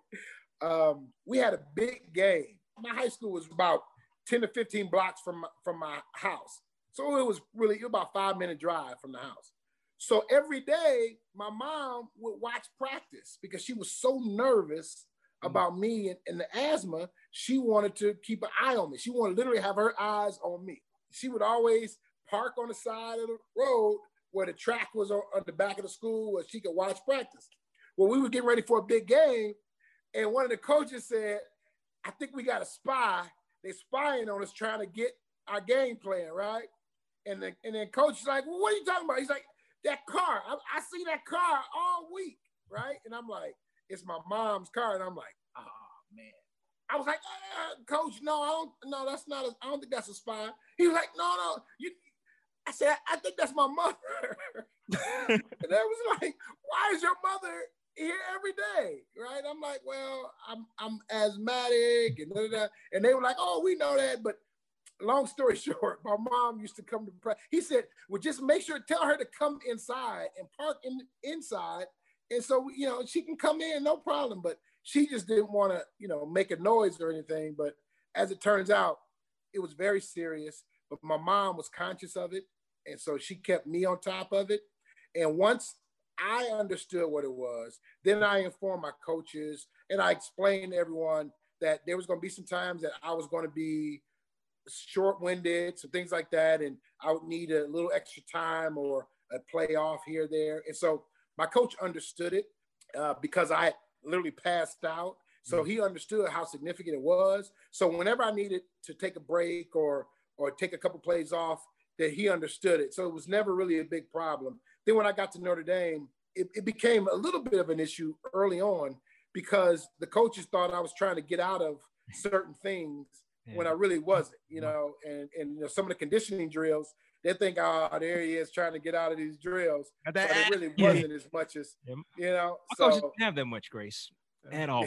Um, we had a big game. My high school was about ten to fifteen blocks from, from my house. So it was really, it was about a five minute drive from the house. So every day my mom would watch practice because she was so nervous about me and, and the asthma. She wanted to keep an eye on me. She wanted to literally have her eyes on me. She would always park on the side of the road where the track was on, on the back of the school where she could watch practice. Well, we were getting ready for a big game, and one of the coaches said, I think we got a spy. They're spying on us trying to get our game plan, right? And, the, and then coach is like, well, what are you talking about? He's like, that car. I, I see that car all week, right? And I'm like, it's my mom's car. And I'm like, oh, man. I was like, uh, coach, no, I don't, no, that's not, a, I don't think that's a spy. He was like, no, no, you, I said, I think that's my mother. And I was like, why is your mother here every day, right? I'm like, well, I'm I'm asthmatic, and da, da, da. And they were like, oh, we know that. But long story short, my mom used to come to practice. He said, well, just make sure, tell her to come inside and park in inside. And so, you know, she can come in, no problem. But she just didn't want to, you know, make a noise or anything. But as it turns out, it was very serious. But my mom was conscious of it. And so she kept me on top of it. And once I understood what it was, then I informed my coaches and I explained to everyone that there was going to be some times that I was going to be short-winded, some things like that. And I would need a little extra time or a play off here, there. And so my coach understood it uh, because I literally passed out. So he understood how significant it was. So whenever I needed to take a break or or take a couple plays off, that he understood it. So it was never really a big problem. Then when I got to Notre Dame, it, it became a little bit of an issue early on because the coaches thought I was trying to get out of certain things yeah. when I really wasn't, you know, and, and you know, some of the conditioning drills, they think, oh, there he is trying to get out of these drills. But it really wasn't yeah. as much as, you know. My so, coach didn't have that much grace at all.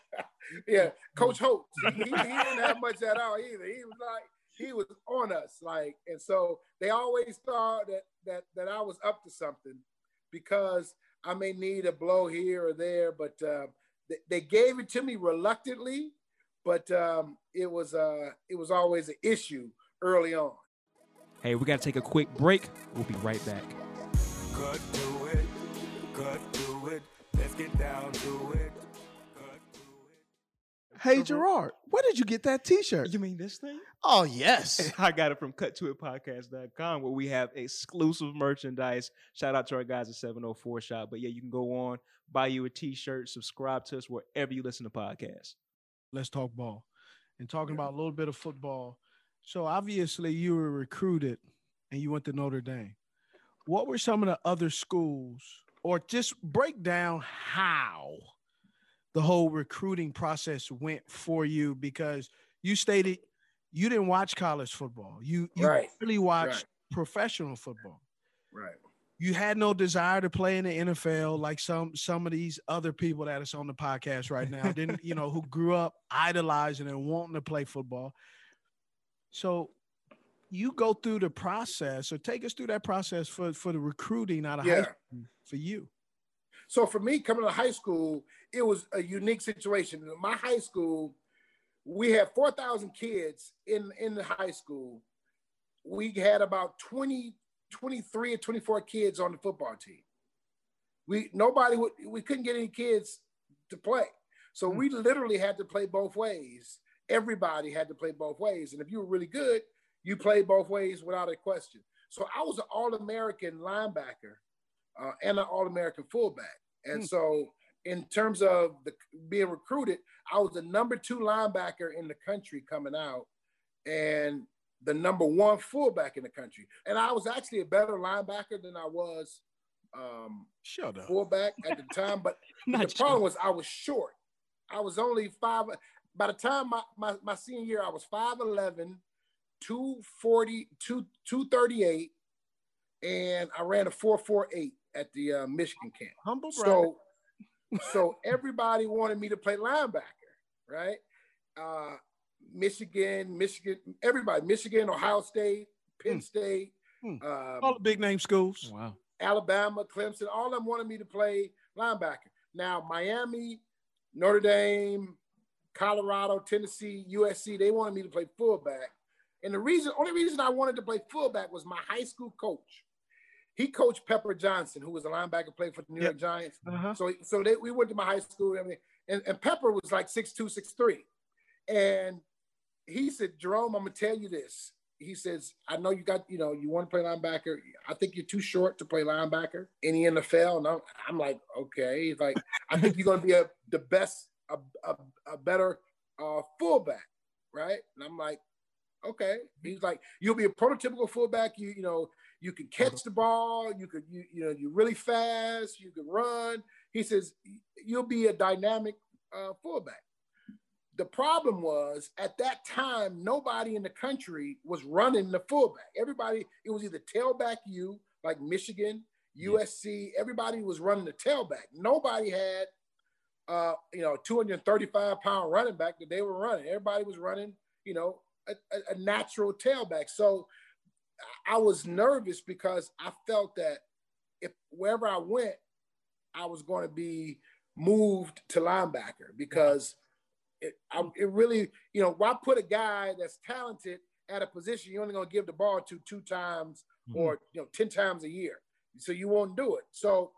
yeah, Coach Holtz, he, he didn't have much at all either. He was like, he was on us, like, and so they always thought that that that I was up to something because I may need a blow here or there, but uh, they, they gave it to me reluctantly, but um, it was uh, it was always an issue early on. Hey, we got to take a quick break. We'll be right back. Cut to it, cut to it, let's get down to it. Hey, Gerard, where did you get that T-shirt? You mean this thing? Oh, yes. I got it from cut to it podcast dot com where we have exclusive merchandise. Shout out to our guys at seven oh four Shop. But yeah, you can go on, buy you a T-shirt, subscribe to us wherever you listen to podcasts. Let's talk ball. And talking about a little bit of football. So obviously you were recruited and you went to Notre Dame. what were some of the other schools, or just break down how the whole recruiting process went for you? Because you stated you didn't watch college football. You, you right. really watched right. professional football. Right. You had no desire to play in the N F L like some some of these other people that is on the podcast right now, didn't, you know, who grew up idolizing and wanting to play football. So you go through the process, or take us through that process for, for the recruiting out of yeah. high school for you. So for me, coming to high school, it was a unique situation. In my high school, we had four thousand kids in, in the high school. We had about twenty, twenty-three or twenty-four kids on the football team. We nobody would we couldn't get any kids to play. So mm-hmm. we literally had to play both ways. Everybody had to play both ways. And if you were really good, you played both ways without a question. So I was an All-American linebacker uh, and an All-American fullback. And mm-hmm. so in terms of the, being recruited, I was the number two linebacker in the country coming out, and the number one fullback in the country. And I was actually a better linebacker than I was um, Shut up. fullback at the time. But the Not problem sure. was I was short. I was only five. By the time my, my, my senior year, I was five eleven, two forty, two thirty-eight, and I ran a four four eight at the uh, Michigan camp. Humble brag. So, so everybody wanted me to play linebacker, right? Uh, Michigan, Michigan, everybody, Michigan, Ohio State, Penn mm. State, mm. um, all the big name schools. Wow. Alabama, Clemson, all of them wanted me to play linebacker. Now, Miami, Notre Dame, Colorado, Tennessee, U S C, they wanted me to play fullback. And the reason, only reason I wanted to play fullback was my high school coach. He coached Pepper Johnson, who was a linebacker, played for the New yep. York Giants. Uh-huh. So, so they, we went to my high school, I mean, and, and Pepper was like six two, six three. And he said, Jerome, I'm gonna tell you this. He says, I know you got, you know, you want to play linebacker. I think you're too short to play linebacker in the N F L. And I'm, I'm like, okay. He's like, I think you're gonna be a, the best, a, a, a better uh, fullback, right? And I'm like, okay. He's like, you'll be a prototypical fullback. You, you know, you can catch the ball. You could, you, you know, you're really fast. You can run. He says, you'll be a dynamic uh, fullback. The problem was at that time, nobody in the country was running the fullback. Everybody, it was either tailback U, like Michigan, U S C, everybody was running the tailback. Nobody had, uh, you know, two hundred thirty-five pound running back that they were running. Everybody was running, you know, a, a, a natural tailback. So I was nervous because I felt that if wherever I went, I was going to be moved to linebacker because It, I, it really, you know, why put a guy that's talented at a position you're only going to give the ball to two times mm-hmm. or, you know, ten times a year. So you won't do it. So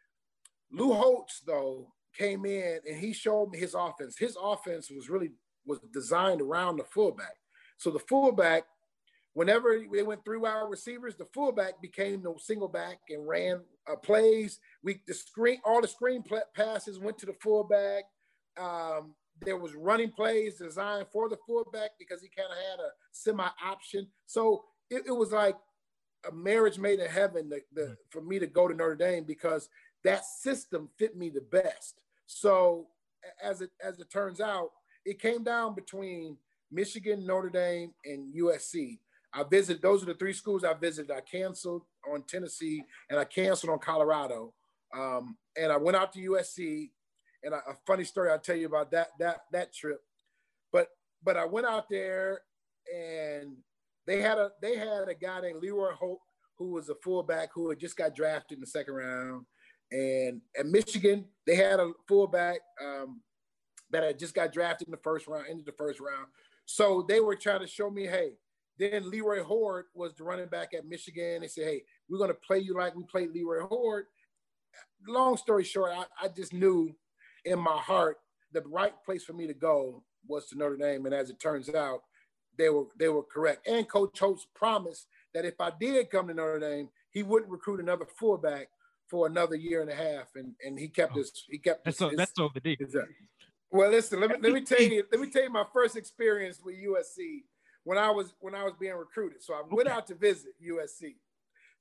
Lou Holtz, though, came in and he showed me his offense. His offense was really was designed around the fullback. So the fullback, whenever they went three wide receivers, the fullback became the single back and ran uh, plays. We the screen, all the screen passes went to the fullback. Um, There was running plays designed for the fullback because he kind of had a semi-option. So it, it was like a marriage made in heaven the, the, for me to go to Notre Dame because that system fit me the best. So as it as it turns out, it came down between Michigan, Notre Dame, and U S C. I visited, those are the three schools I visited. I canceled on Tennessee and I canceled on Colorado. Um, and I went out to U S C. And a, a funny story I'll tell you about that that that trip, but but I went out there and they had a they had a guy named Leroy Holt who was a fullback who had just got drafted in the second round, and at Michigan they had a fullback um, that had just got drafted in the first round, into the first round. So they were trying to show me, hey. Then Leroy Horde was the running back at Michigan. They said, hey, we're gonna play you like we played Leroy Horde. Long story short, I, I just knew. In my heart, the right place for me to go was to Notre Dame. And as it turns out, they were they were correct. And Coach Holtz promised that if I did come to Notre Dame, he wouldn't recruit another fullback for another year and a half. And and he kept his he kept that's his, so, that's so the deal. Well, listen, let me let me tell you, let me tell you my first experience with U S C when I was when I was being recruited. So I went okay. out to visit U S C.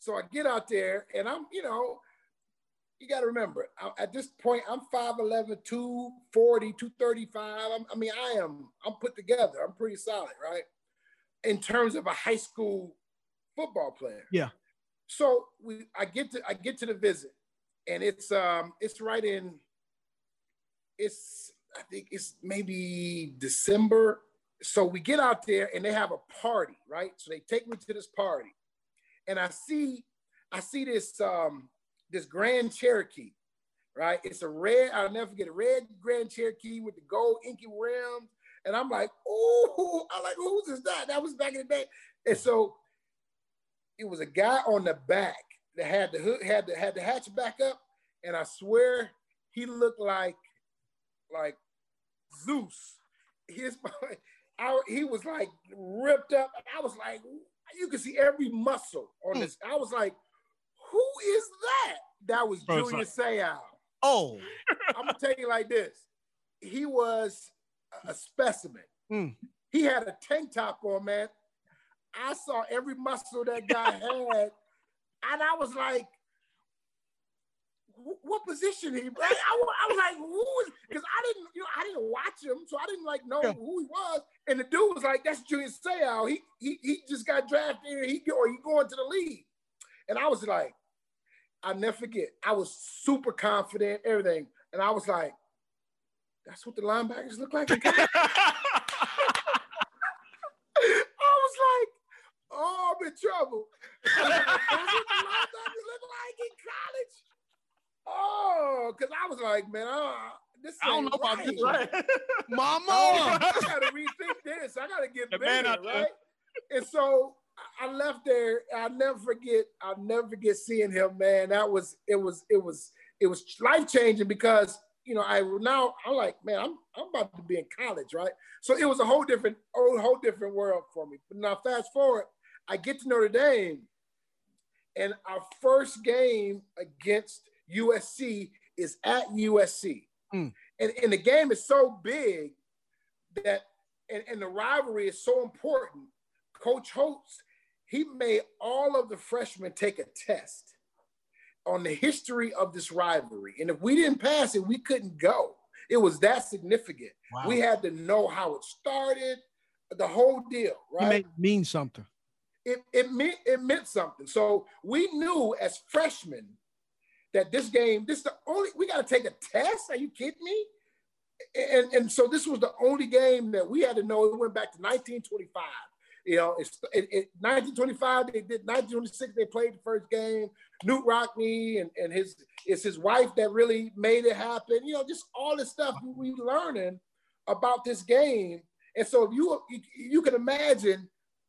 So I get out there and I'm, you know, you got to remember, I, at this point, I'm five eleven, two forty, two thirty-five. I'm, I mean, I am, I'm put together. I'm pretty solid, right? In terms of a high school football player. Yeah. So we, I get to, I get to the visit, and it's, um, it's right in, it's, I think it's maybe December. So we get out there and they have a party, right? So they take me to this party, and I see, I see this, um, this Grand Cherokee, right? It's a red, I'll never forget, a red Grand Cherokee with the gold inky rims. And I'm like, oh, I'm like, who's is that? That was back in the day. And so it was a guy on the back that had the hood, had the had the hatchback up, and I swear he looked like like Zeus. His I, he was like ripped up. I was like, you could see every muscle on this. I was like, who is that? That was Bro, Junior like, Seau. Oh, I'm gonna tell you like this. He was a specimen. Mm. He had a tank top on, man. I saw every muscle that guy had, and I was like, "What position he?" I, I, I was like, "Who is?" Because I didn't, you know, I didn't watch him, so I didn't like know yeah. who he was. And the dude was like, "That's Junior Seau. He he he just got drafted, and he or he going to the league." And I was like, I'll never forget. I was super confident, everything, and I was like, "That's what the linebackers look like in college." I was like, "Oh, I'm in trouble." That's what the linebackers look like in college. Oh, because I was like, man, uh, this I don't know right. about this, right? Mama, I, I gotta rethink this. I gotta get the bigger, right? And so I left there. I'll never forget. I'll never forget seeing him, man. That was it. Was it was it was life changing because you know I now I'm like, man, I'm I'm about to be in college, right? So it was a whole different, whole, whole different world for me. But now fast forward, I get to Notre Dame, and our first game against U S C is at U S C. Mm. And, and the game is so big that, and, and the rivalry is so important. Coach Holtz, he made all of the freshmen take a test on the history of this rivalry. And if we didn't pass it, we couldn't go. It was that significant. Wow. We had to know how it started, the whole deal, right? It may mean something. It, it, meant, it meant something. So we knew as freshmen that this game, this is the only, we got to take a test? Are you kidding me? And, and so this was the only game that we had to know. It went back to nineteen twenty-five. You know, it's, it, it, nineteen twenty-five, they did, nineteen twenty-six, they played the first game. Newt Rockne and, and his, it's his wife that really made it happen. You know, just all this stuff we were learning about this game. And so you, you, you can imagine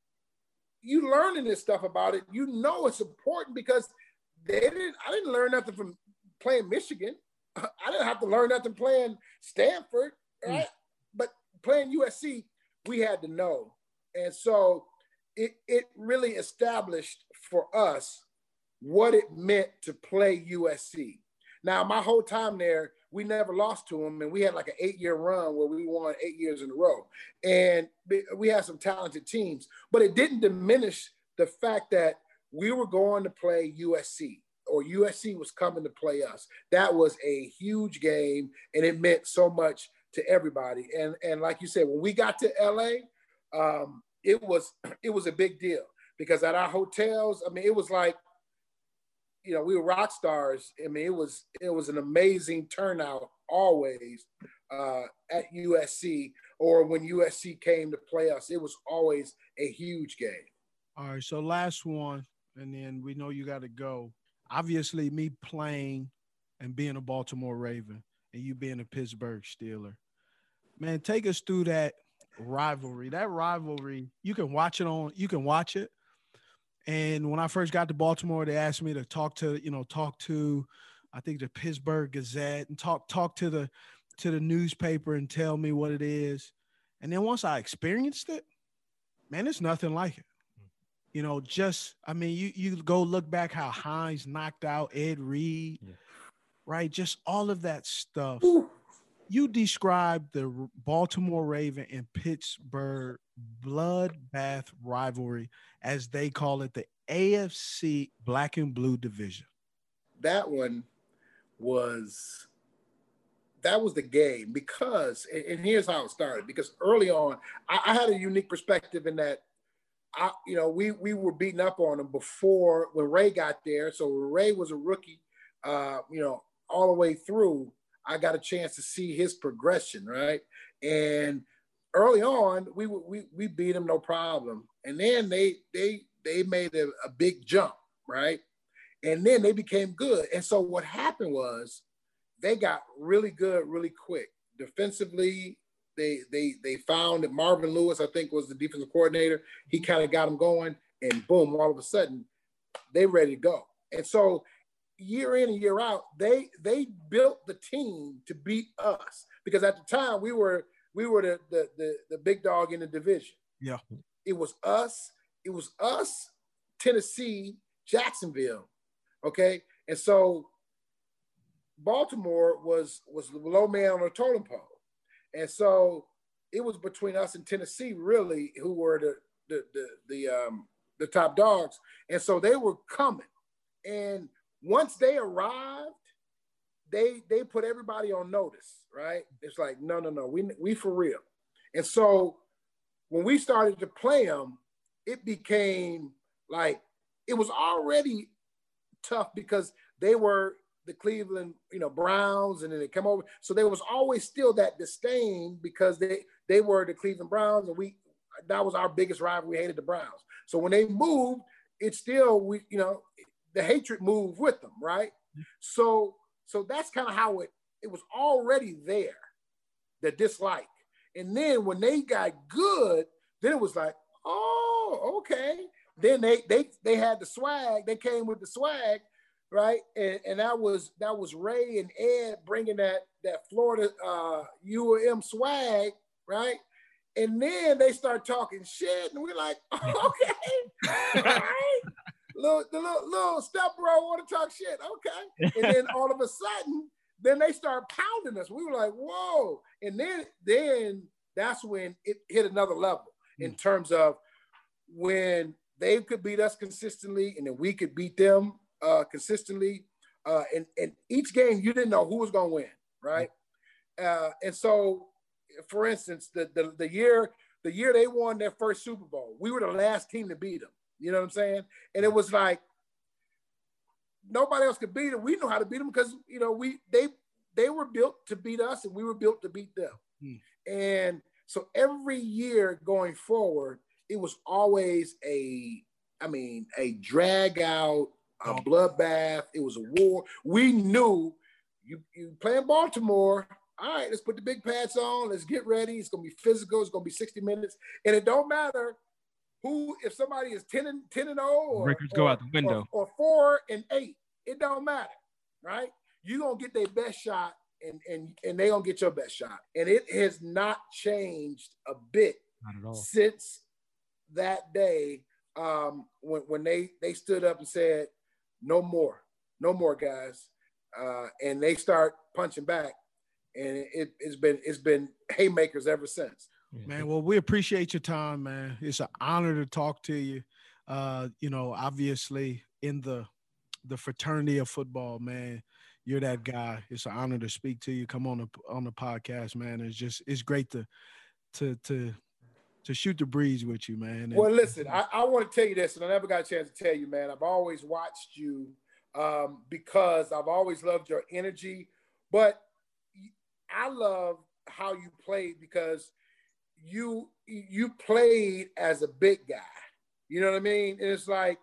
you learning this stuff about it, you know it's important because they didn't, I didn't learn nothing from playing Michigan. I didn't have to learn nothing playing Stanford, right? Mm. But playing U S C, we had to know. And so it, it really established for us what it meant to play U S C. Now, my whole time there, we never lost to them, and we had like an eight-year run where we won eight years in a row. And we had some talented teams, but it didn't diminish the fact that we were going to play U S C, or U S C was coming to play us. That was a huge game, and it meant so much to everybody. And, and like you said, when we got to L A, um, it was it was a big deal because at our hotels, I mean, it was like, you know, we were rock stars. I mean, it was it was an amazing turnout always uh, at U S C, or when U S C came to play us, it was always a huge game. All right, so last one, and then we know you got to go. Obviously, me playing and being a Baltimore Raven, and you being a Pittsburgh Steeler. Man, take us through that rivalry. That rivalry, you can watch it on, you can watch it. And when I first got to Baltimore, they asked me to talk to, you know, talk to, I think the Pittsburgh Gazette and talk, talk to the, to the newspaper and tell me what it is. And then once I experienced it, man, it's nothing like it. You know, just, I mean, you, you go look back how Hines knocked out Ed Reed, yeah. right? Just all of that stuff. Ooh. You described the Baltimore Raven and Pittsburgh bloodbath rivalry, as they call it, the A F C Black and Blue division? That one was that was the game because, and, and here's how it started. Because early on, I, I had a unique perspective in that, I, you know, we we were beating up on them before when Ray got there. So Ray was a rookie, uh, you know, all the way through. I got a chance to see his progression, right? And early on, we we we beat them no problem, and then they they they made a, a big jump, right? And then they became good. And so what happened was they got really good really quick. Defensively, they they they found that Marvin Lewis, I think, was the defensive coordinator. He kind of got them going, and boom, all of a sudden, they ready to go. And so year in and year out, they they built the team to beat us because at the time we were we were the the the, the big dog in the division. Yeah, it was us. It was us, Tennessee, Jacksonville. Okay, and so Baltimore was was the low man on the totem pole, and so it was between us and Tennessee really who were the the the the um the top dogs, and so they were coming. And once they arrived, they they put everybody on notice, right? It's like no no no we we for real, and so when we started to play them, it became like it was already tough because they were the Cleveland, you know, Browns, and then they come over. So there was always still that disdain because they they were the Cleveland Browns, and we that was our biggest rival. We hated the Browns. So when they moved, it still we you know the hatred moved with them, right? So so that's kind of how it it was already there, the dislike. And then when they got good, then it was like, oh, okay. Then they they they had the swag. They came with the swag, right? And, and that was that was Ray and Ed bringing that that Florida uh, U M swag, right? And then they start talking shit, and we're like, oh, okay, all right. little, the little little step bro want to talk shit, okay. And then all of a sudden, then they start pounding us. We were like, whoa. And then then that's when it hit another level in mm. terms of when they could beat us consistently, and then we could beat them uh, consistently. Uh, and, and each game, you didn't know who was going to win, right? Uh, and so, for instance, the, the the year the year they won their first Super Bowl, we were the last team to beat them. You know what I'm saying? And it was like nobody else could beat them. We knew how to beat them because you know we they they were built to beat us, and we were built to beat them. Mm. And so every year going forward, it was always a, I mean, a drag out, a oh. bloodbath. It was a war. We knew you you playing Baltimore. All right, let's put the big pads on. Let's get ready. It's gonna be physical. It's gonna be sixty minutes, and it don't matter who. If somebody is ten and ten and zero, or records or, go out the window, or, or four and eight, it don't matter, right? You gonna get their best shot, and and and they gonna get your best shot, and it has not changed a bit not at all. Since that day um, when when they they stood up and said, "No more, no more, guys," uh, and they start punching back. And it, it's been it's been haymakers ever since. Man, well, we appreciate your time, man. It's an honor to talk to you. Uh, you know, obviously in the the fraternity of football, man, you're that guy. It's an honor to speak to you. Come on the on the podcast, man. It's just it's great to to to to shoot the breeze with you, man. And, well, listen, I, I want to tell you this, and I never got a chance to tell you, man. I've always watched you um, because I've always loved your energy, but I love how you played because you you played as a big guy. You know what I mean? And it's like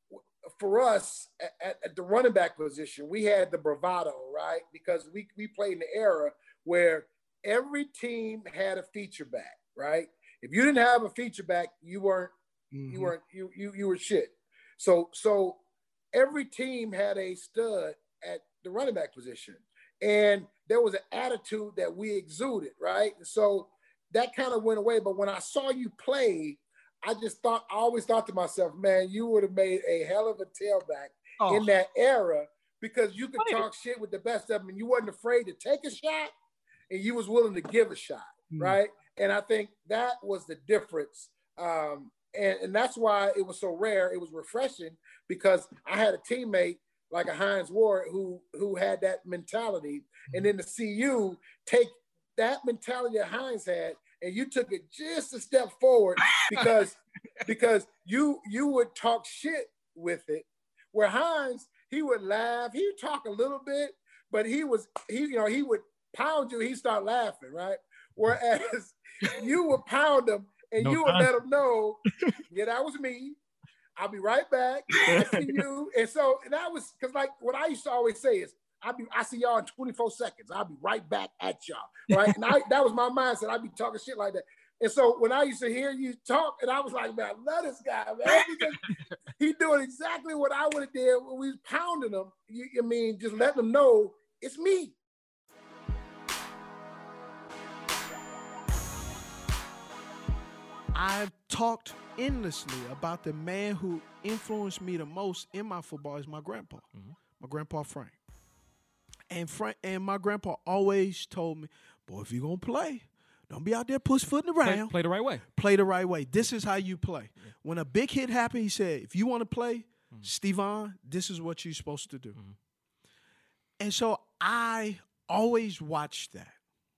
for us at, at the running back position, we had the bravado, right? Because we we played in the era where every team had a feature back, right? If you didn't have a feature back, you weren't mm-hmm. you weren't you you you were shit. So so every team had a stud at the running back position. And there was an attitude that we exuded, right? And so that kind of went away. But when I saw you play, I just thought, I always thought to myself, man, you would have made a hell of a tailback oh. in that era because you could talk shit with the best of them and you wasn't afraid to take a shot and you was willing to give a shot, mm. right? And I think that was the difference. Um, and, and that's why it was so rare. It was refreshing because I had a teammate like a Hines Ward who who had that mentality, and then the C U take that mentality that Hines had, and you took it just a step forward because because you you would talk shit with it, where Hines, he would laugh, he would talk a little bit, but he was he you know he would pound you, he'd start laughing, right? Whereas you would pound him and no you would time. Let him know, yeah, that was me. I'll be right back. I see you. And so and that was because like what I used to always say is I'll be I see y'all in twenty-four seconds. I'll be right back at y'all. Right. And I, that was my mindset. I'd be talking shit like that. And so when I used to hear you talk, and I was like, man, I love this guy, man. Because he doing exactly what I would have did when we was pounding him. You, I mean, just letting them know it's me. I've talked endlessly about the man who influenced me the most in my football is my grandpa, mm-hmm. my grandpa Frank. And Frank and my grandpa always told me, boy, if you're going to play, don't be out there pussyfooting around. Play, play the right way. Play the right way. This is how you play. Yeah. When a big hit happened, he said, if you want to play, mm-hmm. Stevan, this is what you're supposed to do. Mm-hmm. And so I always watched that.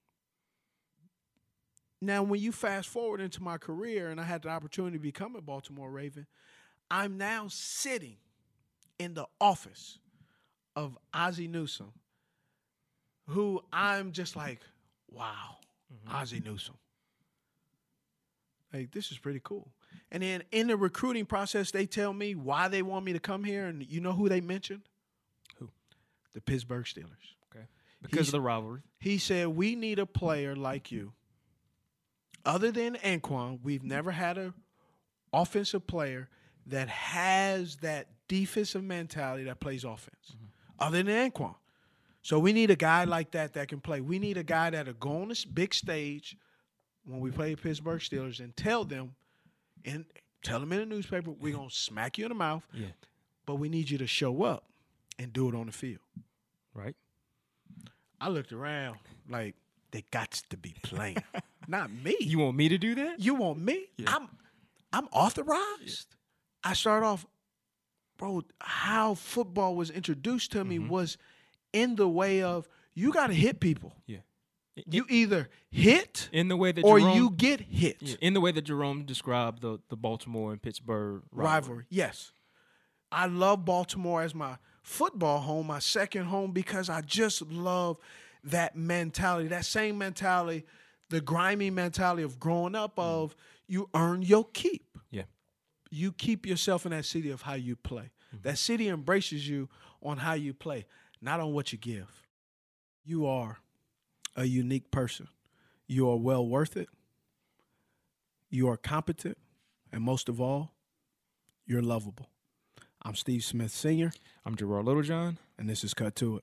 Now, when you fast forward into my career and I had the opportunity to become a Baltimore Raven, I'm now sitting in the office of Ozzie Newsome, who I'm just like, wow, mm-hmm. Ozzie Newsome. Like, this is pretty cool. And then in the recruiting process, they tell me why they want me to come here, and you know who they mentioned? Who? The Pittsburgh Steelers. Okay. Because He's, of the rivalry. He said, we need a player like you. Other than Anquan, we've never had an offensive player that has that defensive mentality that plays offense. Mm-hmm. Other than Anquan. So we need a guy like that that can play. We need a guy that'll go on this big stage when we play Pittsburgh Steelers and tell them, and tell them in the newspaper, we're going to smack you in the mouth, yeah. but we need you to show up and do it on the field. Right. I looked around like, they got to be playing. Not me. You want me to do that? You want me? Yeah. I'm I'm authorized. Yeah. I start off, bro, how football was introduced to me mm-hmm. was in the way of you got to hit people. Yeah. You either hit in the way that or Jerome, you get hit. Yeah, in the way that Jerome described the, the Baltimore and Pittsburgh rivalry. rivalry. Yes. I love Baltimore as my football home, my second home, because I just love that mentality, that same mentality, the grimy mentality of growing up of you earn your keep. Yeah. You keep yourself in that city of how you play. Mm-hmm. That city embraces you on how you play, not on what you give. You are a unique person. You are well worth it. You are competent. And most of all, you're lovable. I'm Steve Smith Senior I'm Gerard Littlejohn. And this is Cut to It.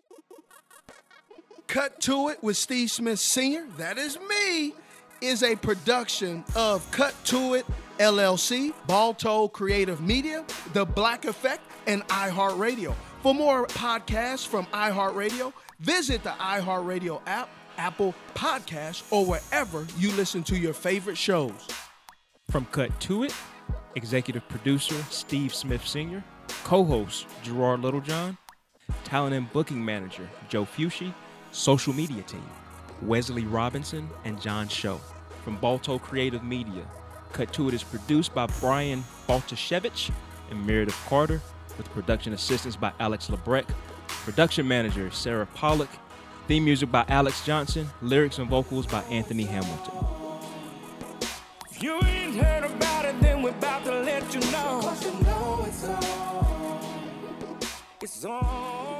Cut to It with Steve Smith Senior, that is me, is a production of Cut to It, L L C, Balto Creative Media, The Black Effect, and iHeartRadio. For more podcasts from iHeartRadio, visit the iHeartRadio app, Apple Podcasts, or wherever you listen to your favorite shows. From Cut to It, executive producer Steve Smith Senior, co-host Gerard Littlejohn, talent and booking manager Joe Fucci, social media team Wesley Robinson and John Show. From Balto Creative Media, Cut to It is produced by Brian Baltashevich and Meredith Carter, with production assistance by Alex Lebrecht, production manager Sarah Pollock, theme music by Alex Johnson, lyrics and vocals by Anthony Hamilton. If you ain't heard about it, then we're about to let you know. 'Cause you know it's on. It's on.